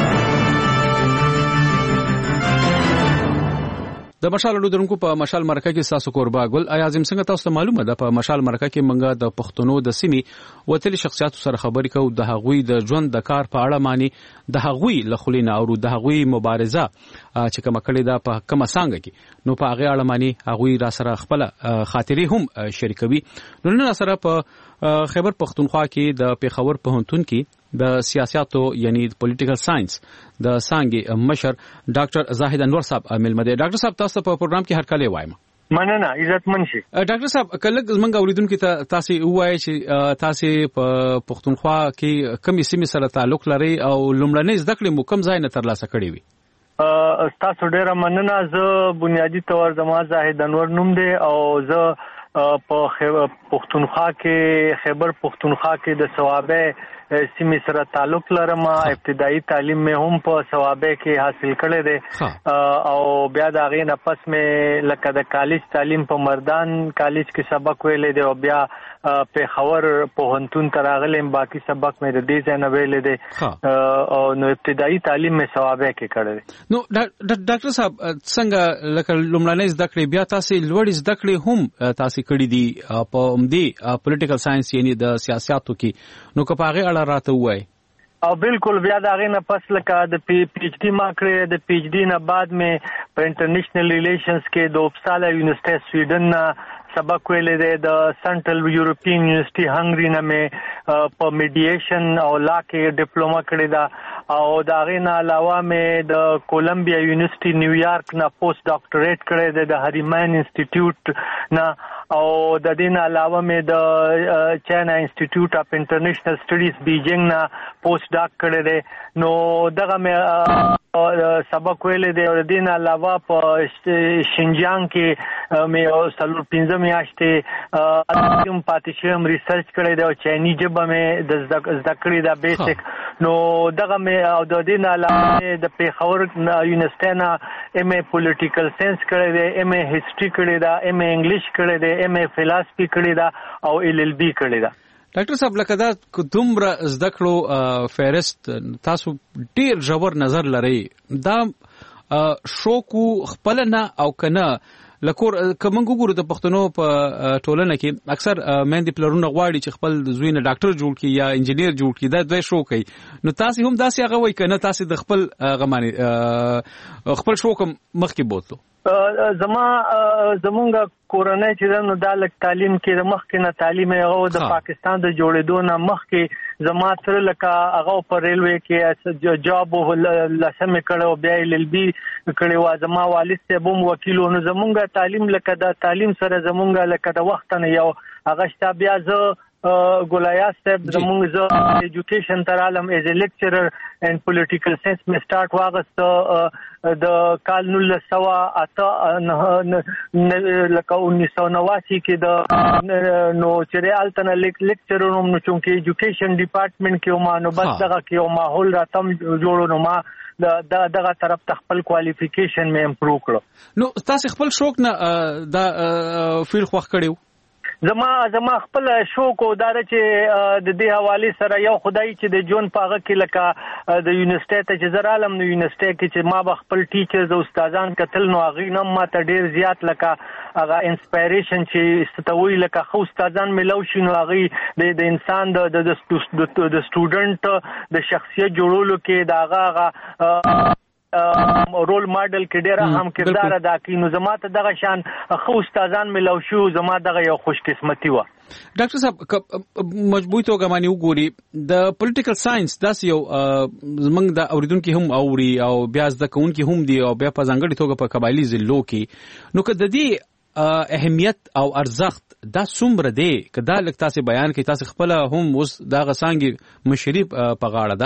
د مشال لودرونکو په مشال مرکه کې تاسو کوربه ګل اعظم څنګه تاسو معلومه ده په مشال مرکه کې منګه د پښتنو د سیمې وتلي شخصیتو سره خبرې کوو د هغوی د ژوند د کار په اړه معنی د هغوی لخلینا او د هغوی مبارزه چې کومه کړې ده په کومه څنګه کې نو په هغه اړه معنی هغوی را سره خپل خاطرې هم شریکوي. نو نن سره په خیبر پختونخوا کې د پیښور پوهنتون کې د سیاستو یعنی پولیټیکل ساينس د سانګي مشر ډاکټر زاهد انور صاحب عامل مده. ډاکټر صاحب تاسو په پروګرام کې هر کله وایم. مننه عزت منشي. ډاکټر صاحب کله زمونږ اوریدونکو ته تاسو وایي چې تاسو په پښتونخوا کې کومې سیمې سره تعلق لري او لومړنۍ زده کړې مو کوم ځای نه ترلاسه کړې وي؟ تاسو ډیره مننه. زه بنیادی تور زما زاهد انور نوم دی او زه په پښتونخوا کې خیبر پښتونخوا کې د ثوابه سیمې سره تعلق لرم. ابتدایي تعلیم مې هم په ثوابه کې حاصل کړی دی او بیا د هغې نه پس مې لکه د کالج تعلیم په مردان کالج کې سبق ویلی دی او بیا پیښور پوهنتون ته راغلم. باقي سبق مې د دې ځای نه ویلی دی او نو ابتدایي تعلیم مې ثوابه کې کړی دی. نو ډاکټر صاحب څنګه لکه لومړنۍ زده کړې بیا تاسو لوړې زده کړې هم تاسو کړې دي په همدې پولیټیکل ساينس یعنی د سیاستو کې نو که په هغې اړه راته ووایي؟ او بالکل بیا د هغې نه پس لکه د پی ایچ ډي ما کړې. د پی ایچ ډي نه بعد مې په انټرنیشنل ریلیشنز کې د اوپسالا یونیورسټي سویډن نه سبق ویلی دی. د سنټرل یورپین یونیورسټي هنګري نه مې په میډییشن او لا کې ډیپلوما کړې ده او د هغې نه علاوه مې د کولمبیا یونیورسټي نیویارک نه پوسټ ډاکټریټ کړی دی د هریمین انسټیټیوټ نه او د دې نه علاوه مې د چاینا انسټیټیوټ اف انټرنیشنل سټډیز بیجینګ نه پوسټ ډاک کړی دی. نو دغه مې سبق ویلی دی او د دې نه علاوه په شینجیانګ کې مې څلور پنځه میاشتې هم پاتې شوم ریسرچ کړی دی او چایني ژبه مې د زده کړې ده بیسک. نو دغه مې او د دې نه علاوه د پیښور یونیورسټي نه ایم اے پولیټیکل ساينس کړی دی، ایم اے هیسټري کړی ده، ایم اے انګلیش کړی دی، ایم اے فلسفي کړی ده او ایل ایل بی کړی ده. ډاکټر صاحب لکه دا دومره زده کړو فهرست تاسو ډیر ژور نظر لرئ دا شوکو خپل نه او کنه لکور کومنګ وګورو د پښتنو په ټولنه کې اکثر مېندې پلرونه غواړي چې خپل زوی نه ډاکټر جوړ کړي یا انجینیر جوړ کړي دا دوی شوق کوي. نو تاسو هم داسې هغه وای کنه تاسو د خپل غمانه خپل شوق مخکې بوتلو؟ زما زمونږ کورنۍ چې نو د تعلیم کې د مخکې نه تعلیم هغه د پاکستان د جوړېدو نه مخکې زما تر لکه هغه په ریلوی کې جاب لسمه کړو بیا ایل ایل بی کړو. زما والد صاحب هم وکیل و. نو زمونږ تعلیم لکه د تعلیم سره زمونږ لکه د وخت نه یو هغه شته. بیا زه ګولیا صاحب زمونږ زه ایجوکیشن تر عالم ایز ا لیکچرر ان پولیټیکل ساينس می سٹارټ واغست د کال نولس سوه اته لکه اونیس سوه نواسی کې د نو چې التنه لیکچرر نو چونکه ایجوکیشن ډپارټمنټ کې ما نو بس دغه کې ماحول راتم جوړو نو ما د دغه طرف ته خپل کوالیفیکیشن مې امپروو کړو. نو تاسو خپل شوق نه دا فیل خوښ کړیو؟ زما زما خپل شوق او دار چې د دې حواله سره یو خدای چې د جون پاغه کې لکه د یونیورسيټي ته چې زر عالم نو یونیورسيټي کې چې ما خپل ټیچرز او استادان کتل نو هغه نم ما ته ډیر زیات لکه هغه انسپایریشن چې ستوي لکه خو استادان ملو شنو هغه د انسان د د سټوډنټ د شخصیت جوړولو کې داغه رول ماډل کې ډیر اهم کردار ادا کوي. نو زما ته دغه شان خو استادان ملو شو زما دغه یو خوش قسمتي و. ډاکټر صاحب مجبوری توګه باندې وګوري د پولیټیکل ساينس داس یو زمنګ د اوریدونکو هم اوري او بیا د کونکو هم دی او بیا په ځانګړي توګه په قبایلی ضلعو کې نو که د دې اهمیت او ارزښت دا څومره دی که دا لکه تاسو بیان کې تاسو خپل هم اوس دا غسانګي مشرب په غاړه ده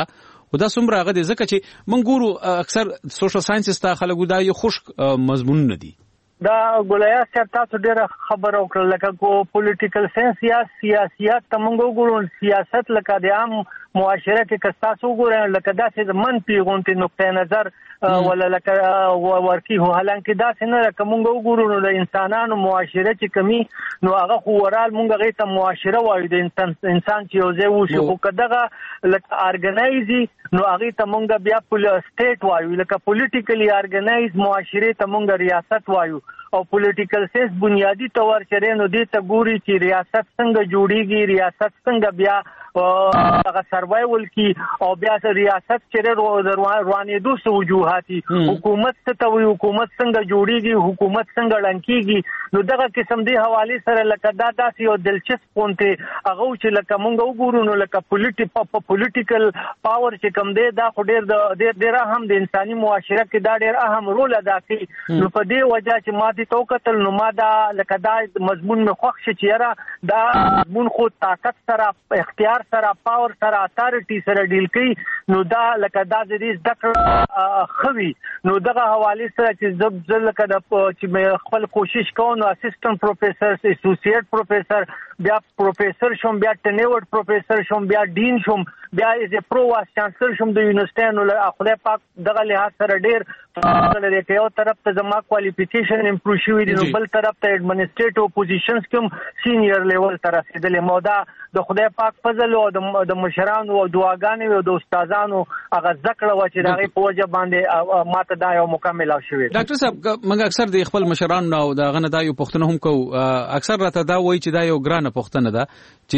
او دا څومره هغه د ځکه چې موږ ګورو اکثر سوشل ساينسز ته خلک دا یو خوش مضمون نه دي. دا ګولیا چې تاسو ډیره خبره وکړه لکه کو پولیټیکل ساينس یا سیاست ته موږ ګورو سیاست لکه د عام معاشره کې کستاسو ګورئ لکه دا چې منفي غونټې نقطه نظر ولا لکه ورکی هو حالانکه دا څنګه لکه موږ وګورو نو د انسانانو معاشره چې کمی نو هغه خو ورال موږ غي ته معاشره وایو د انسان انسان چې یو ځای وشي خو کداغه لکه ارګنایزي نو هغه ته موږ بیا پول سټیټ وایو لکه پولیټیکلی ارګنایز معاشره ته موږ ریاست وایو او پولیټیکل ساينس بنیادی تور چره نو دې ته ګوري چې ریاست څنګه جوړیږي ریاست څنګه بیا هغه سروایول کی او بیا ریاست چره روانې دوه وجوهاتي حکومت ته وی حکومت څنګه جوړیږي حکومت څنګه لنکیږي نو دغه قسم دی حواله سره لکه دا داسې یو دلچسپ پونته هغه چې لکه مونږ وګورو نو لکه پولیټیکل پولیټیکل پاور چې کوم دی دا خو ډیر د ډیر اهم د انساني معاشره کې دا ډیر اهم رول ادا کوي نو په دې وجہ چې ما دې تو قتل نو ما دا لکه دا مضمون مې خوښ شي چې را دا مضمون خو طاقت سره اختیار سره پاور سره اتارټي سره ډیل کوي نو دا لکه دا د دې ذکر خوي نو دغه حواله سره چې زب لکه د چې خپل کوشش کوم نو اسسټنټ پروفیسر اسوسییټ پروفیسر بیا پروفیسر شوم بیا ټنیورډ پروفیسر شوم بیا ډین شوم بیا از ا پرو واس چانسلر شوم د یونیورسيټي نو خدای پاک دغه لحاظ سره ډیر لري چې یو طرف ته زما کوالیفیکیشن امپروو شوی دی نو بل طرف ته ایڈمنسټریټیو پوزیشنز کوم سینیئر لیول تر رسیدلې مودا د خدای پاک فضل او د مشرانو او دعاګانې او د استادانو هغه ذکر و چې دغه په وجه باندې ماته دا یو مکمل او شوی ډاکټر صاحب موږ اکثر د خپل مشرانو او د غنه دا یو پښتنه هم کو اکثر راته دا وایي چې دا یو ګرانه پښتنه ده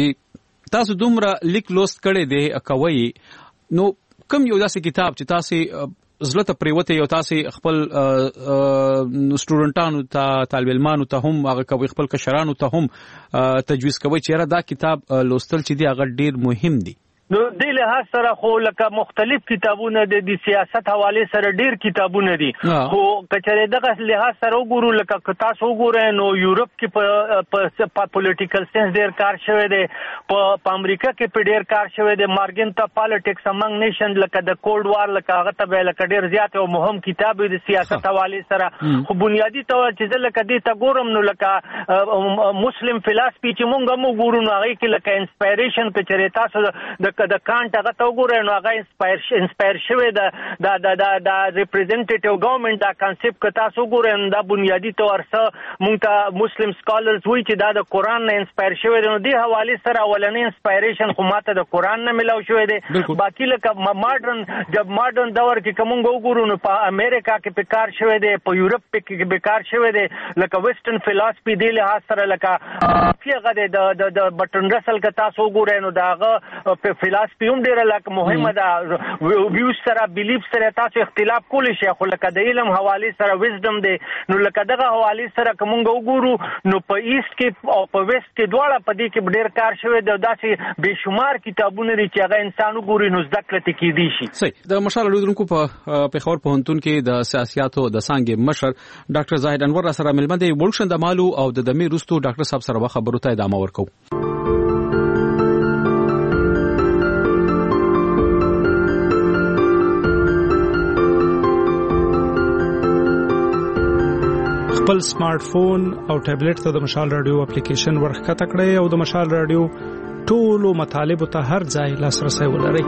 چې تاسو دومره لیک لوست کړي دی کوي نو کوم یو داسې کتاب چې تاسو زلته پریوته یو تاسو خپل سټوډنټانو ته طالب علمانو ته هم هغه کوي خپل کشرانو ته هم تجویز کوي چې دا کتاب لوستل چې دی هغه ډیر مهم دی نو د له سره خو لکه مختلف کتابونه د سیاست حواله سره ډیر کتابونه دي خو کچره دغه له سره وګورو لکه تاسو وګورئ نو یورپ کې په پولیټیکل ساينس ډیر کار شوی دی په امریکا کې په ډیر کار شوی دی مارګن ته پالیټکس امنګ نیشن لکه د کولډ وار لکه هغه ته لکه ډیر زیات او مهم کتاب دی د سیاست حواله سره خو بنیادی تور چې لکه دې ته ګورم نو لکه مسلم فلسفي چې مونږ مو ګورو نو هغه کې لکه انسپایریشن کچره تاسو د د کانټ هغه ته وګورئ نو هغه انسپایر انسپایر شوی د د د د ریپرزینټیټیو ګورنمنت دا کانسپټ که تاسو وګورئ دا بنیادی تور سره مونږ ته مسلم سکالرز وایي چې دا د قران نه انسپایر شوی دی نو دې حواله سره اولنې انسپایریشن خو ماته د قران نه ملاو شوی دی باقي لکه ماډرن جب ماډرن دور کې کوم وګورو نو په امریکا کې په کار شوی دی په یورپ کې په کار شوی دی لکه ویسټرن فلسفي دی له سره لکه هغه د د بټن رسل که تاسو وګورئ نو داغه په فلسفي هم ډیره لکه مهمه ده ویو سره بیلیف سره تاسو اختلاف کولی شئ خو لکه د علم حواله سره وزډم دی نو لکه دغه حواله سره کومګ وګورو نو په ایست کې او په ویست کې دواړه په دې کې ډیر کار شوی دی داسې بشمار کتابونه لري چې هغه انسان وګوري نو زده کړه کېدی شي صحیح د مشال لیدونکو په پیښور پوهنتون کې د سیاستو د څنګه مشر ډاکټر زاهد انور سره ملمنه دی ولشن د مالو او د دمي روستو ډاکټر صاحب سره خبرو ته ادامه ورکو خپل سمارټ فون او ټابلیټ ته د مشال رادیو اپلیکیشن ورخکته کړئ او د مشال رادیو ټولو مطالب ته هر ځای لاسرسي ولرئ.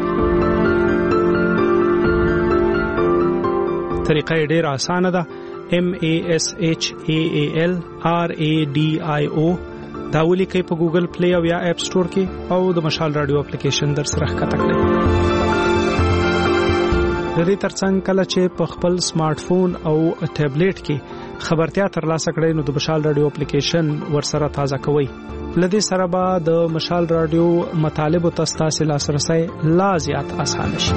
طریقه ډېره اسانه ده. M A S H A A L R A D I O دا ولیکئ په ګوګل پلی او یا اپ سٹور کې او د مشال رادیو اپلیکیشن در سره ښکته کړئ. د دې ترڅنګ کله چې په خپل سمارټ فون او ټابلیټ کې خبرتیا ترلاسه کړئ نو د مشال رادیو اپلیکیشن ورسره تازه کوئ. لدې سره به د مشال رادیو مطالب او تاسو لاسرسي لا زیات اسانه شي.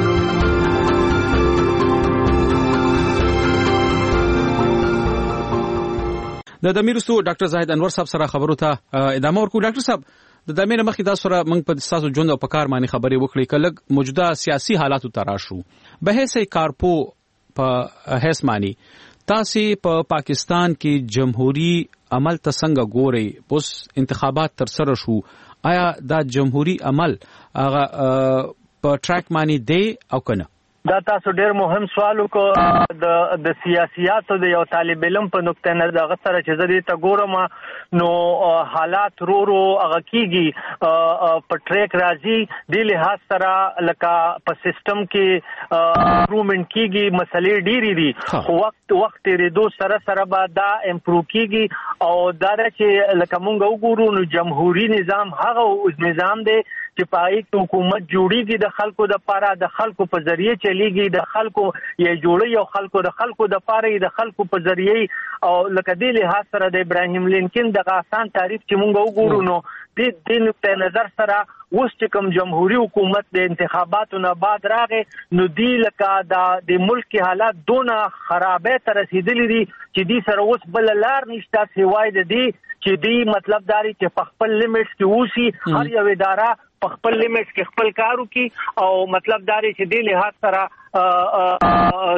د دمیرستو ډاکټر زاهد انور صاحب سره خبرو ته ادامه ورکو. ډاکټر صاحب د دمیر مخې دا سره موږ په تاسو ژوند او په کار باندې خبرې وکړې کله موجوده سیاسي حالاتو تراشو به هڅه کارپو په هیڅ معنی تاسو په پا پاکستان کې جمهوریت عمل ته څنګه ګوري اوس انتخابات تر سره شو آیا دا جمهوریت عمل هغه په ټریک باندې دی او کنه؟ دا تاسو ډېر مهم سوال وکړو د د سیاسياتو د یو طالب علم په نقطه نظر دغه سره چې زه دې ته ګورم نو حالات رو رو هغه کیږي په ټریک راځي د لحاظ سره لکه په سیستم کې امپروومنت کیږي مسلې ډېری دي خو وخت وخت ریدو سره سره به دا امپروو کیږي او دا چې لکه مونږ وګورو نو جمهوریت نظام هغه نظام دی چې پای کې حکومت جوړیږي د خلکو د پاره د خلکو په ذریعہ چلیږي د خلکو یې جوړي او خلکو د خلکو د پاره د خلکو په ذریعہ او لکه دی له سره د ابراهیم لینکن د آسان تعریف چې مونږ وګورو نو د دې نقطه نظر سره اوس چې کوم جمهوریت حکومت د انتخاباتو نه بعد راغې نو دی لکه د ملک حالات دونه خرابې ته رسیدلې دي چې دی سره اوس بل لار نشته سوای د دې چې دی مطلب داري چې په خپل لیمټس کې اوسي هر یو اداره په خپل لیمټس کې خپل کارو کې او مطلب داري چې دی له سره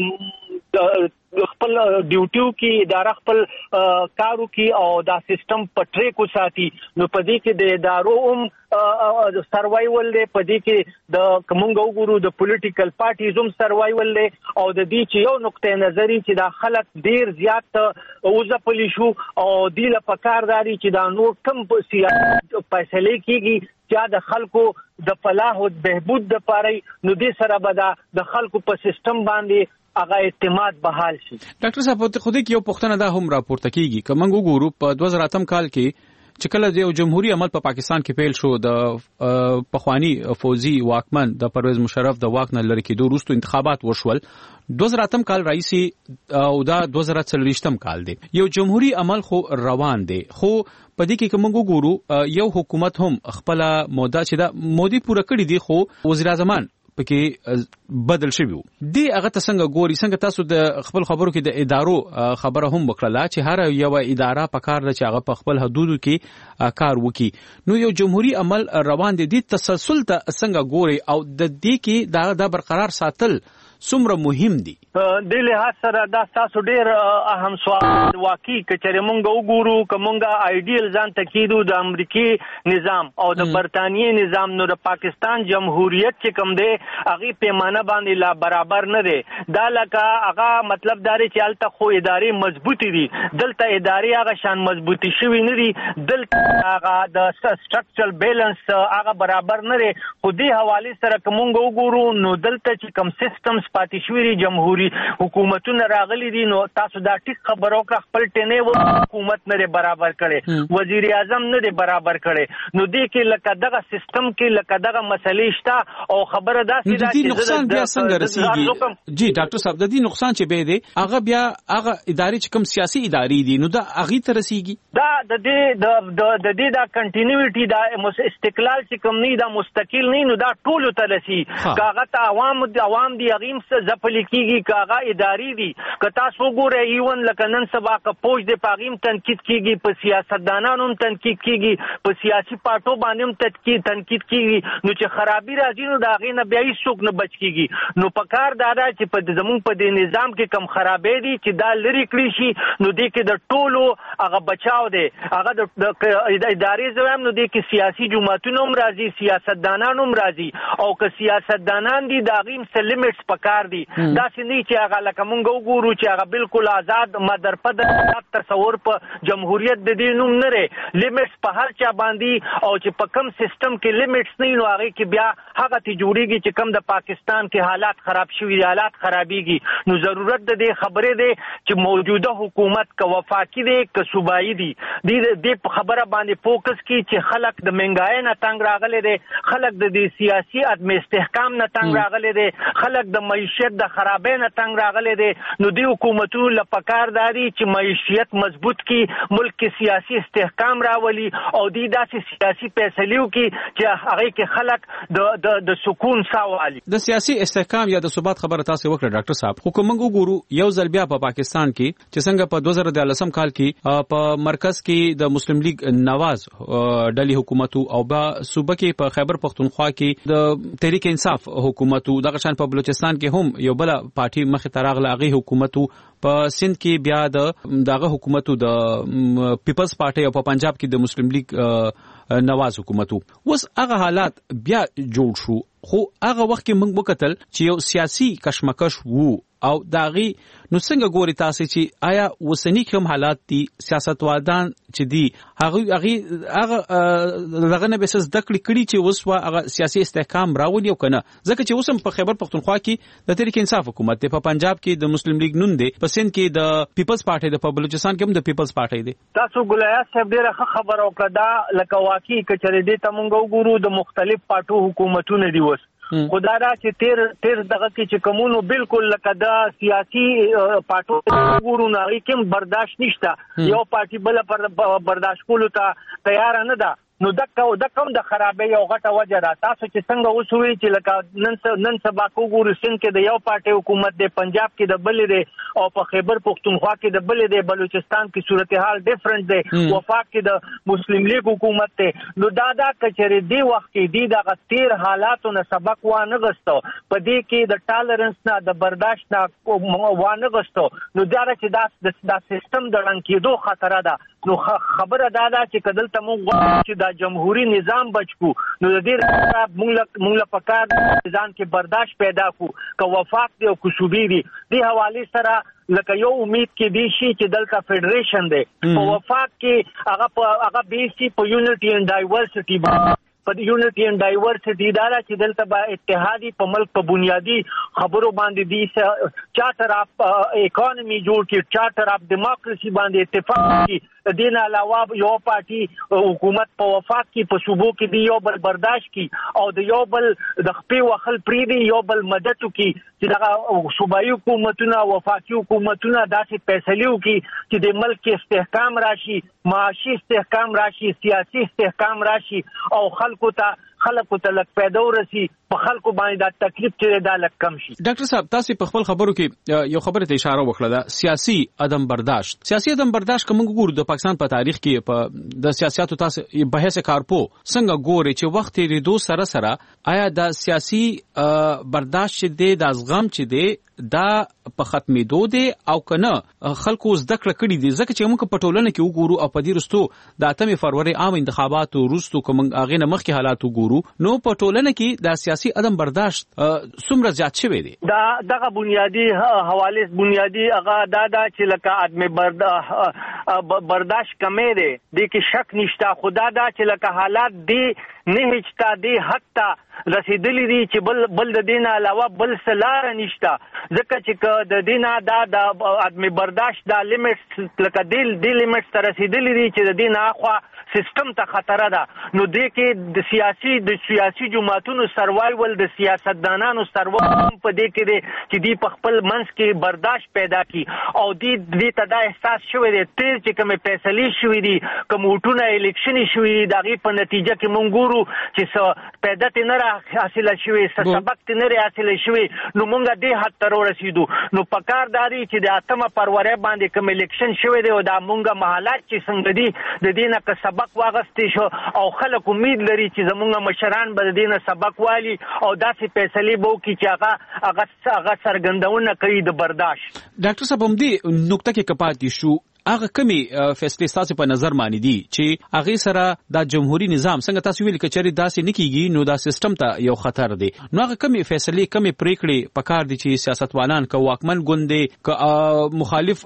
د خپل ډیوټیو کې اداره خپل کارو کې او دا سیستم په ټریک وساتي نو په دې کې د ادارو هم سروایول دی په دې کې د کومنګ وګورو د پولیټیکل پارټیز هم سروایول دی او د دې چې یو نقطه نظری چې دا خلک ډیر زیات اوځپلی شو او د لپاره چې دا نور کم سیاسي فیصله کیږي چې د خلکو د فلاح او بهبود د پاره نو دې سره به د خلکو په سیستم باندې هغه اعتماد بحال شي. ډاکټر صاحب ته خو دې یو پوښتنه دا هم راپورته کیږي کومنګ وګورو په دوه زره اتم کال کې چې کله د جمهوریت عمل په پاکستان کې پیل شو د پخوانی فوزي واکمن د پرویز مشرف د واک نه لری کېدو وروسته انتخابات وشول دوه زره اتم کال رئیسي او دا دوه زره څلوېښتم کال دی یو جمهوریت عمل خو روان دی خو په دې کې کوم وګورو یو حکومت هم خپل موده چې دا مودي پوره کړی دی خو وزیر اعظم پکې بدل شوی وو دی هغه څنګه ګوري څنګه تاسو د خپل خبرو کې د ادارو خبره هم وکړه چې هر یو اداره په کار ده چې هغه په خپل حدودو کې کار وکړي نو یو جمهوریت عمل روان دي د تسلسل ته څنګه ګوري او د دې کې دا د برقرار ساتل څومره مهم دي د لحاظ سره دا تاسو ډیر اهم سوال واقعي کچره مونږ وګورو کومه ایډیل ځان تکیدو د امریکای نظام او د برتانیې نظام نو د پاکستان جمهوریت چې کوم دی هغه پیمانه باندې لا برابر نه دی دا لکه هغه مطلب داري چې الته خو ادارې مضبوطی دي دلته ادارې هغه شان مضبوطی شوی نه دي دلته هغه د سټرکچرل بیلانس هغه برابر نه لري خو دې حواله سره کومه وګورو نو دلته چې کوم سیستم پاتې شوی جمهوریت حکومتونه راغلي دي نو تاسو دا ټیک خبرو کړ خپل ټنې و حکومت نه برابر کړي وزیر اعظم نه برابر کړي نو دې کې لکه دغه سیستم کې لکه دغه مسلې شته او خبره دا چې د دې نقصان بیا څنګه رسیږي جی ډاکټر صاحب د دې نقصان چې به دی هغه بیا هغه ادارې چې کوم سیاسي ادارې دي نو دا هغه ته رسیږي دا د دې د د دې دا کنټینیوټي دا استقلال چې کوم نه دا مستقل نه نو دا ټول ته رسي کاغذ عوام د عوام دی غیم ځپل کیږي کاغه اداري دي که تاسو ګورئ ایون لکه نن سبا که پوج د پاغیم تنقید کیږي په سیاستدانانو تنقید کیږي په سیاسي پارټو باندې تنقید تنقید کیږي نو چې خرابي راځي نو دا غي نه بیا هیڅ څوک نه بچ کیږي نو پکار دا دا چې په زمون په دې نظام کې کم خرابې دي چې دا لری کړی شي نو دې کې د ټولو هغه بچاو دی هغه د ادارې زویم نو دې کې سیاسي جماعتونو هم راځي سیاستدانانو هم راځي او که سیاستدانان دي دا غیم سلیمټس پکار دي دا څنګه چې هغه لکه مونږ وګورو چې هغه بالکل آزاد مدرپد تصور په جمهوریت د دې نوم نه لري لیمټس په هر چا باندې او چې په کم سیستم کې لیمټس نه نو هغه کې بیا هغه ته جوړیږي چې کم د پاکستان کې حالات خراب شوي دي حالات خرابيږي نو ضرورت د دې خبرې دی چې موجوده حکومت کا وفاقي دی که صوبایي دی د دې خبره باندې فوکس کی چې خلک د منګای نه تنگ راغلي دي خلک د دې سیاسي عدم استحکام نه تنگ راغلي دي خلک د معیشت د خرابې نه تنگ راغلي دي نو دی حکومتونو لپاره داري چې معیشت مضبوط کی ملک کې سیاسي استحکام راولي او دی داسې سیاسي فیصلو کې چې هغه کې خلک د د د سکون ساوالي د سیاسي استحکام یا د ثبات خبره تاسو وکړه ډاکټر صاحب خو کومنګ وګورو یو ځل بیا په پاکستان کې چې څنګه په دوه زره دولسم کال کې په مرکز کې د مسلم لیگ نواز ډلې حکومت او با صوبه کې په خیبر پختونخوا کې د تحریک انصاف حکومت دغه شان په بلوچستان کې هم یو بل پارټي مخ ته راغله هغه حکومت په سند کې بیا د دغه حکومتو د پیپلز پارټي او په پنجاب کې د مسلم لیگ نواز حکومتو اوس هغه حالات بیا جوړ شو خو هغه وخت کې موږ وکتل چې یو سیاسي کشمکش وو او داغي نو څنګه ګوري تاسو چې آیا وسنی کوم حالات دي سیاستوادان چې دي هغه هغه هغه دغه نه بس ذکر کړي چې وسوا هغه سیاسي استحکام راولي او کنه ځکه چې اوسم په خیبر پختونخوا کې د تحریک انصاف حکومت دی په پنجاب کې د مسلم لیگ نون دی په سند کې د پیپلز پارټي دی په بلوچستان کې هم د پیپلز پارټي دی تاسو ګلیا صاحب ډیره خبر او کړه لکه واقعي کچره دي تمونګو ګورو د مختلف پارټو حکومتونو دی وس خدا را چې تیر تیر دغه کې چې کومونو بالکل لکه دا سیاسي پارټو ګورو نه کوم برداشت نشته یو پارټي بل پر برداشت کولو ته تیار نه ده نو دکه او دکه د خرابې یو غټه وجه را تاسو چې څنګه وسوي چې لکه نن نن سبا کو ګورو سند کې د یو پارټي حکومت دی پنجاب کې د بل دی او په خیبر پختونخوا کې د بل دی بلوچستان کې صورتحال ډیفرنٹ دی وفاق کې د مسلم لیگ حکومت دی نو دا دا کچره دی وخت کې دی د غتیر حالاتو نه سبق وانه غستو په دې کې د ټالرنس نه د برداشت نه وانه غستو نو دا چې دا د سیستم د رنګ کېدو خطر ده نو خبره دا ده چې کدل ته موږ چې دا جمهوریت نظام بچو نو د دې موږ موږ په کار ځان کې برداشت پیدا کو که وفاق دی او کو صوبې دی د حواله سره لکه یو امید کې دی شي چې دلته فدریشن دی په وفاق کې هغه هغه بیسي په یونټي اینڈ ډایورسټي باندې په یونټي اینڈ ډایورسټي دا چې دلته به اتحادي په ملک په بنیادی خبرو باندې دی چارټر اف اکانومي جوړ کې چارټر اف ډیموکراسي باندې اتفاق کی دین علاوه یو پارټي حکومت په وفاق کې په صوبو کې دی یو بل برداشت کی او د یو بل د خپې وخل پری دی یو بل مدد کی چې دغه صوبایي حکومتونه وفاقي حکومتونه داسې فیصلو کی چې د ملک کې استحکام راشي معاشي استحکام راشي سیاسي استحکام راشي او خلکو ته خلکو ته لک پیدا ورسي په خلکو باندې دا تکلیف چې دا لک کم شي ډاکټر صاحب تاسو په خپل خبرو کې یو خبره ته اشاره وکړه دا سیاسي عدم برداشت سیاسي عدم برداشت کوم ګورو د پاکستان په تاریخ کې په د سیاستو تاسو بحث کارپو څنګه ګوري چې وخت یې دو سره سره آیا د سیاسي برداشت چې دی د ازغم چې دی دا په ختمېدو دی او کنه خلکو زده کړه کړي دي ځکه چې موږ په ټولنه کې وګورو او په دې رستو د اتمې فروری عام انتخاباتو وروسته کوم هغه نه مخکې حالات وګورو نو په ټولنه کې د سیاسي عدم برداشت څومره زیات شوی دی دا دغه بنیادی حواله بنیادی هغه دا دا چې لکه ادمه برداشت کمې دی د کې شک نشته خدا دا چې لکه حالات دی نه هچتا دی حتی رسیدلی دي چې بل بل د دین علاوه بل سلار نشته ځکه چې د دین دا د ادمي برداشت د لیمټس لکه دل د لیمټس تر رسیدلی دي چې د دین اخوا سیستم ته خطر ده نو دې کې د سیاسي د سیاسي جماعتونو سروایول د سیاستدانانو سروایول په دې کې دي چې دی په خپل منځ کې برداشت پیدا کی او دې دې ته دا احساس شوی دی تیر چې کوم فیصله شوی دي کوم وټونه الیکشن شوی دغه په نتیجه کې مونږ ګورو چې پیدا ته نه حاصله شوی سبق ته نه حاصله شوی نو مونږ دې حد تر ورسېدو نو پکار داري چې د اتمه پرورې باندې کوم الیکشن شوی دی او دا مونږه محلات چې څنګه دي د دینه که سبق واغستې شو او خلک امید لري چې زمونږ مشران به د دینه سبق والی او داسې فیصله به وکړي چې هغه هغه هغه څرګندونه کوي د برداشت ډاکټر صاحب هم دې نقطه کې کپاتې شو هغه کمی فیصله تاسو په نظر مانی دي چې هغه سره د جمهوریت نظام څنګه تاسو ویل کچري داسې نکېږي نو دا سیستم ته یو خطر دی نو هغه کمی فیصله کمی پریکړې پکار دي چې سیاستوالان ک واکمن ګوندې ک مخالف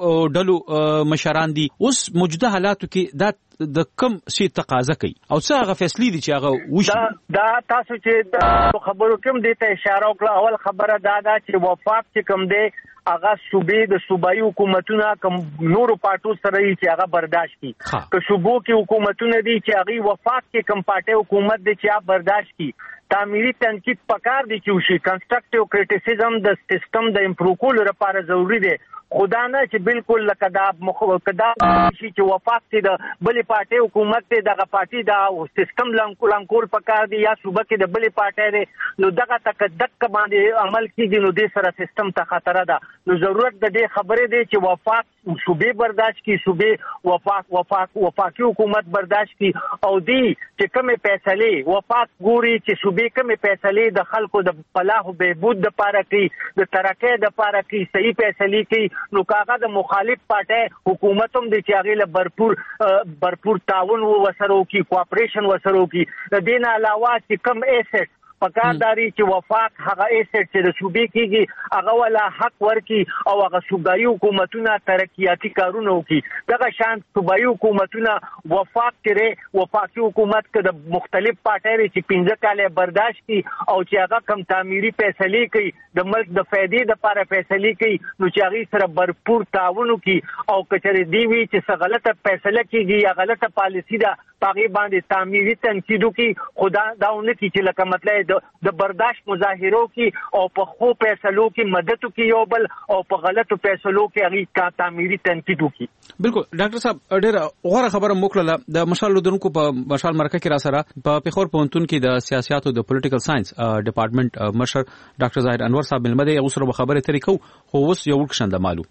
ډلو مشران دي اوس موجوده حالاتو کې دا د کم شي تقاضا کوي او څه هغه فیصله دي چې هغه وشي دا دا تاسو چې خبرو کوم دي ته اشاره وکړه اول خبره دا ده چې وفاق چې کوم دی هغه صوبې د صوبایي حکومتونو کوم نورو پارټو سره چې هغه برداشت کی که صوبو کې حکومتونه دي چې هغه وفاق کې کوم پارټي حکومت دي چې هغه برداشت کی تعمیری تنقید پکار دي چې وشي کنسټرکټیو کریټیسیزم د سیستم د امپروو کولو لپاره ضروری دی خدا نه چې بالکل لکه دا مخکدا شي چې وفاق کې د بلې پارټي حکومت ته دغه پارټي دا سیستم لانکول پکار دي یا صوبه کې د بلې پارټي دی نو دغه تکدک باندې عمل کیږي نو د سره سیستم ته خطر ده نو ضرورت د دې خبرې دی چې وفاق صوبې برداشت کی صوبې وفاق وفاق وفاقي حکومت برداشت کی او دی چې کومه فیصله وفاق ګوري چې صوبې کومه فیصله د خلکو د فلاح او بهبود لپاره کوي د ترقۍ لپاره کوي صحیح فیصله کوي نو کاغه د مخالف پارټي حکومت هم د چاغې له برپور برپور تعاون وسرو کی کوآپریشن وسرو کی د دین علاوه چې کم ایسټ پکارداري چې وفاق هغه ایسټ چې د صوبې کېږي هغه ولا حق ورکي او هغه صوبایي حکومتونه ترقیاتي کارونه وکړي دغه شان صوبایي حکومتونه وفاق کړي وفاقي حکومت کې د مختلف پارټي چې پنځه کاله برداشت کړي او چې هغه کم تعمیري فیصله کوي د ملک د فائدې لپاره فیصله کوي نو چې هغه سره برپور تعاون وکړي او کچره دی وی چې څه غلطه فیصله کیږي یا غلطه پالیسی ده پاغي باندې تعمیري تنقید وکړي خدا داونه کی چې لکه مطلب د برداشت مظاهرو کې او په خو فیصلو کې مدد کوي یو بل او په غلطو فیصلو کې هغه کا تعمیري تنقید وکړي. بالکل ډاکټر صاحب ډېر غوړه خبره موکړه د مشال لودونکو په مشال مرکه کې را سره په پیښور پونتون کې د سیاست او د پولیټیکل ساينس ډپارټمنټ مشر ډاکټر ظاهر انور صاحب ملمده یو سره خبره ترې کو خو اوس یو ورکشند مالو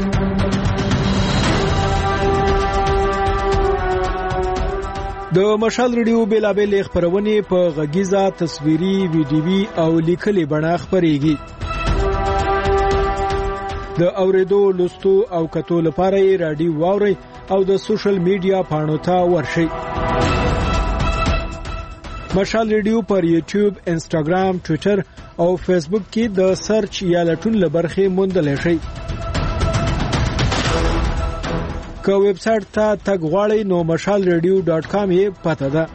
د مشال ریډیو بیلابل خبرونه په غږیزه تصویري ویډیوي او لیکلي بڼه خبريږي د اوریدو لوستو او کتو لپاره رادیو واوري او د سوشل میډیا پاڼو ته ورشي مشال ریډیو پر یوټیوب انسټاګرام ټوئیټر او فیسبوک کې د سرچ یا لټون لبرخه موندل شي که ویب سټ ته تګ غواړئ نو مشال ریډیو ډاټ کام یې پته ده.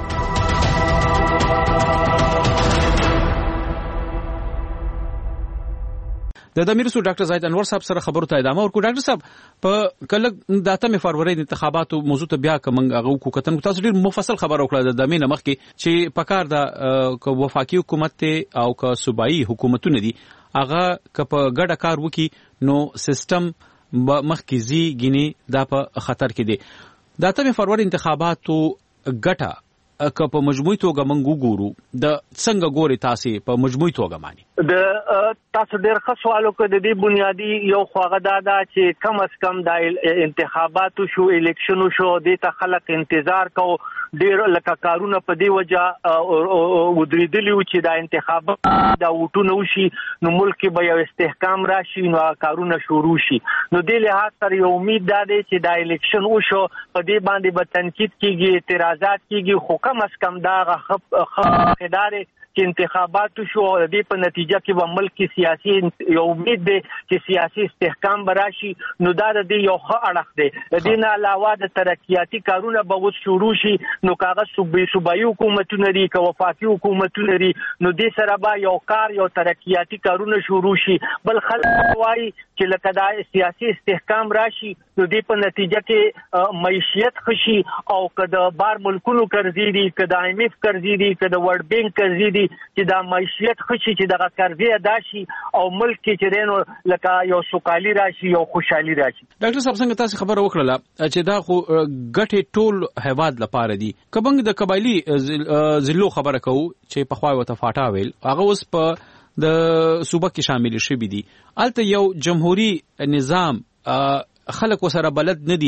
د دمیرسو ډاکټر زاهد انور صاحب سره خبرو ته ادامه ورکو. ډاکټر صاحب په کله د اتمه فروری د انتخاباتو موضوع ته بیا کوم هغه کو کتن تاسو ډیر مفصل خبر وکړه د دمینه مخ کې چې پکار د وفاقي حکومت او ک صوبایي حکومتونه دي هغه ک په ګډه کار وکي نو سیستم مخکې زی غني دا په خطر کې دي. د اتمه فروری انتخاباتو ګټه که په مجموعي توګه موږ ګورو د څنګه ګوري تاسو په مجموعي توګه معنی د تاسو ډېر ښه سوالو کې د دې بنیادی یو خواغه دا ده چې کم از کم د انتخاباتو شو الیکشنو شو د ته خلک انتظار کو ډېر لکه کارونه په دی وجه ودریدلی و چې د انتخابات د وټونو شي نو ملک به یو استحکام راشي نو کارونه شروع شي نو د لحاظ سره یو امید ده چې د الیکشن او شو په دې باندې به تنقید کیږي اعتراضات کیږي خو کم از کم دا غ خداري چې انتخابات شو او د په نتیجه کې به ملک سیاسي یو امید دی چې سیاسي استحکام براشي نو دا د یو ښه اړخ دی. د دې نه علاوه د ترقیاتي کارونه به وس شروع شي نو کاغذ صوبې صوبایي حکومتونه لري که وفاقي حکومتونه لري نو دې سره به یو کار یو ترقیاتي کارونه شروع شي. بل خلک وایي چې لکه دا سیاسي استحکام راشي نو دې په نتیجه کې معیشت خشي او که د بار ملکونو قرضې دي که د آی ایم ایف قرضې دي که د ورلد بانک قرضې دي چې دا معیشت خشي چې دغه قرضې ادا شي او ملک کې چې رینو لکه یو سوکالي راشي یو خوشحالي راشي. ډاکټر صاحب څنګه تاسو خبره وکړه چې دا خو ګټه ټول هواد لپاره دي کبنګ د قبایلی ضلعو خبره کوو چې په خوا وته فاټا ویل هغه اوس په د صوبه کې شامل شوی دي الته یو جمهوریت نظام خلک وسره بلد ندي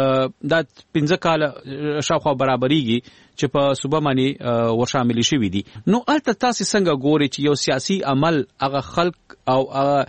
د پنځه کال شاوخوا برابرېږي چې په صوبه باندې ور شامل شوی دي نو الته تاسو څنګه ګوري چې یو سیاسي عمل هغه خلک او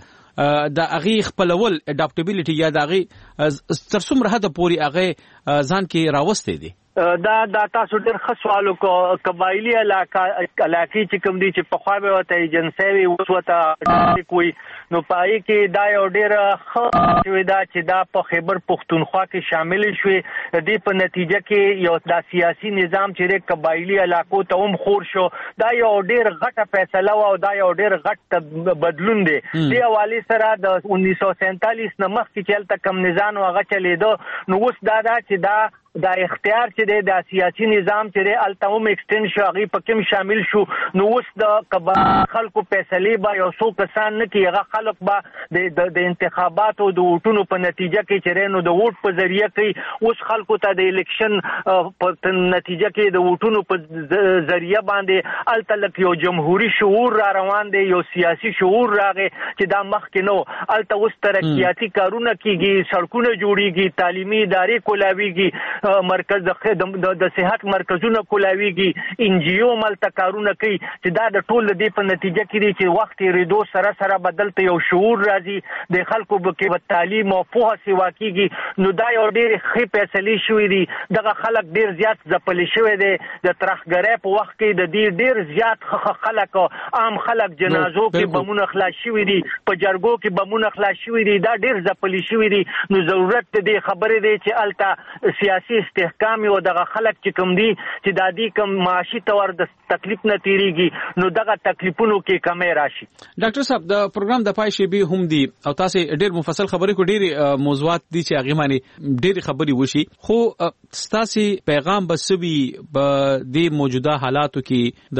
د هغه خپلول اډاپټیبিলিټي یا د هغه تر څومره حد پوري هغه ځان کې راوستي دي. دا دا تاسو ډېر ښه سوالو کو قبایلی علاقه علاقې چې کوم دي چې په خوا به وته ایجنسي اوس وته کوئی نو پای کې دا یو ډېر ښه شوی دا چې دا په خیبر پختونخوا کې شامل شوی د په نتیجه کې یو د سیاسي نظام چې قبایلی علاقو ته هم خور شو دا یو ډېر غټه فیصله او دا یو ډېر غټ بدلون دی. د حواله سره د انیس سو سینتالیس نه مخکې چې تل کم نظام هغه چلیدو نو اوس دا دا چې دا دا اختیار چې دی د سیاسي نظام چې دی التهم ایکسټند شو هغه پکې شامل شو نو اوس د خلکو فیصله به یو څو کسان نه کې هغه خلک به د انتخاباتو د ووټونو په نتیجه کې چې رینو د ووټ په ذریعہ کې اوس خلکو ته د الیکشن په نتیجه کې د ووټونو په ذریعہ باندې التلک یو جمهوریت شعور را روان دی یو سیاسي شعور راغی چې دا مخکې نو الته اوس ترقیاتي کارونه کیږي سړکونه جوړیږي تعلیمي ادارې کولاویږي مرکز د صحت مرکزونه کولاویږي ان جی او ملته کارونه کوي چې دا د ټول د په نتیجه کې دي چې وخت ریدو سره سره بدلته یو شعور راځي د خلکو کې تعلیم او پوهه سیوا کیږي نو دا یو ډېر ښه فیصلې شوې دي دغه خلک ډېر زیات ځپلي شوی دی د ترخګرۍ په وخت کې د دې ډېر زیات خلک عام خلک جنازو کې بمونه خلاص شوي دي په جرګو کې بمونه خلاص شوي دي دا ډېر ځپلي شوي دي نو ضرورت دې خبرې دی چې الته سیاسي استحکام او دغه خلک چې کوم دي چې د دې کوم معاشي تور د تکلیف نه تیریږي نو دغه تکلیفونو کې کمی راشي. ډاکټر صاحب د پروګرام د پای شی به هم دي او تاسو ډېر مفصل خبرې کو ډېر موضوعات دي چې هغه معنی ډېر خبرې وشي خو تاسو پیغام بسوي په دې موجوده حالاتو کې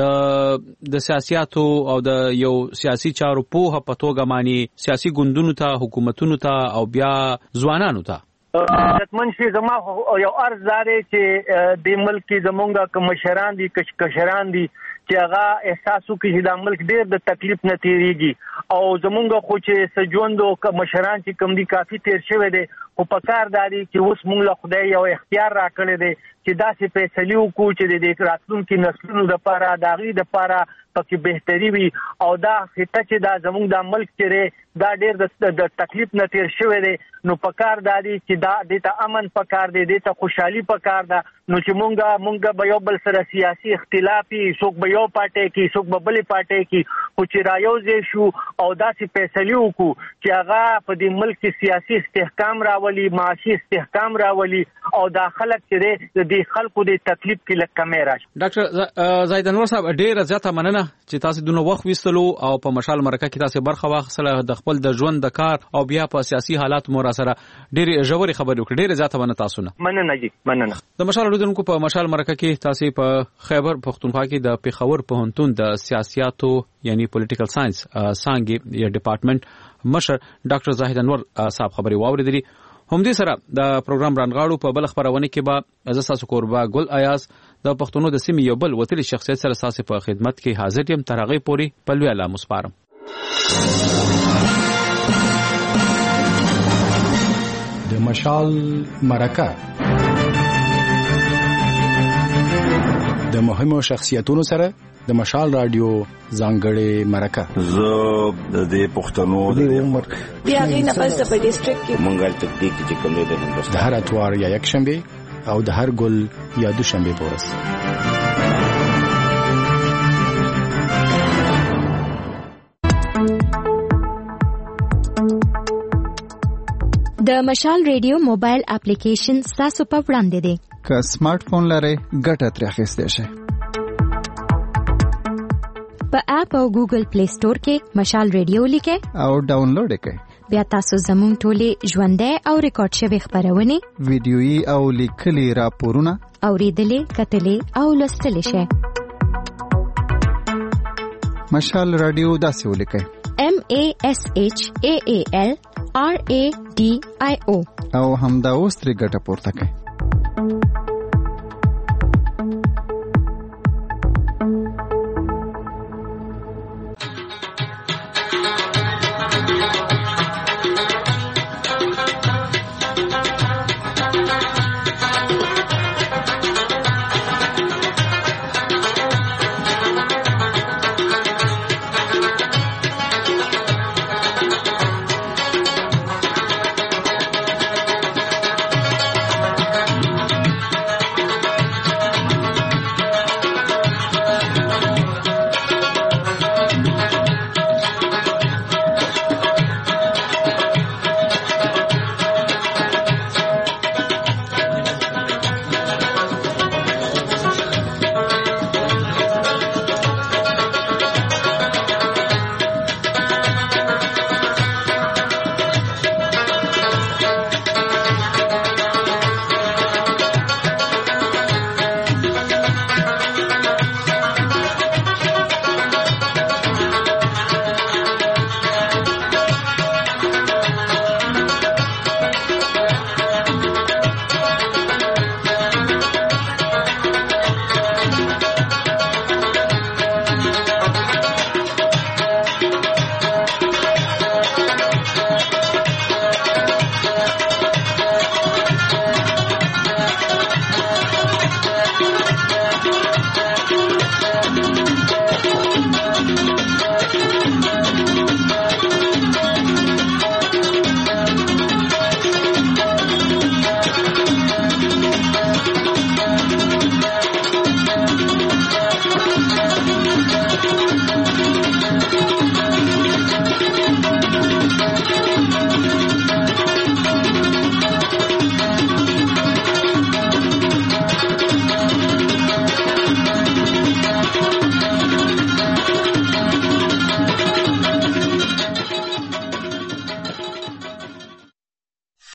د د سیاستو او د یو سیاسي چارو په پتوګه معنی سیاسي ګوندونو ته حکومتونو ته او بیا ځوانانو ته حتمن شي زما یو ارز داري چې د ملک زمونږه کمشران دي کشکشران دي چې هغه احساس وکړي چې د ملک ډېر د تکلیف نه تیریږي او زمونږه خو چې سجوندو کمشران چې کم دي کافي تیر شوی دي خو په کار داري چې اوس مونږ له خدای یو اختیار راکړی دی چې داسې فیصلې وکړو چې د راتلونکي نسلونو دپاره د هغې دپاره پکې بهتري وي او دا خطه چې دا زمونږ د ملک چې دا ډېر د تکلیف نه تیر شوی دی نو په کار داري چې دا دې ته امن په کار دی دې ته خوشحالي په کار ده نو چې مونږه مونږه به یو بل سره سیاسي اختلاف وي څوک به یو پارټۍ کې څوک به بلې پارټۍ کې خو چې رايوځې شو او داسې فیصلې وکړو چې هغه په دې ملک کې سیاسي استحکام راولي معاشي استحکام راولي او دا خلک چې د دې خلکو د تکلیف کې لږ کمی راشي. ډاکټر زاهد انور صاحب ډېره زیاته مننه چې تاسو دونه وخت وستلو او په مشال مرکه کې تاسو برخه واخیستله د خپل د ژوند د کار او بیا په سیاسي حالات مو را سره ډېرې ژورې خبرې وکړې ډېره زیاته مننه تاسو نه مننه جی مننه. د مشال لیدونکو په مشال مرکه کې تاسو په خیبر پښتونخوا کې د پیښور پوهنتون د سیاسياتو یعنی پولیټیکل ساينس څانګې یا ډپارټمنټ مشر ډاکټر زاهد انور صاحب خبري واوریدلې. هم دې سره د پروګرام رانغاړو په بل خبرونه کې به از تاسو قربا ګل ایاز د پښتونو د سیمې یو بل وتلی شخصیت سره تاسو په خدمت کې حاضر یم تر هغه پوري په لوی الله مسپارم. د مشال مرکه د مهمو شخصیتونو سره د مشال رادیو ځانګړې مرکه زه د دې پښتنو د عمر بیا غي نه پس په ډیسټریکټ کې مونږه تکتیک چې کوم دی د هندوستان د هر اتوار یا یک شنبه او د هر ګل یا دو شنبه پورس د مشال ریډیو موبایل اپلیکیشن تاسو په وړاندې دی که سمارټ فون لرئ ګټه ترې اخیستی شئ. په اپ او ګوګل پلی سٹور کې مشال ریډیو لیکئ او ډاونلوډ کړئ. بیا تاسو زموږ ټولې ژوندۍ او ریکارډ شوی خبرونه ویډیويي او لیکلي راپورونه اوریدلې کتلې او لوستلې شئ. مشال رادیو داسې ولیکئ M A S H A A L R A D I O او همدا اوس ترې ګټه پورته کړئ.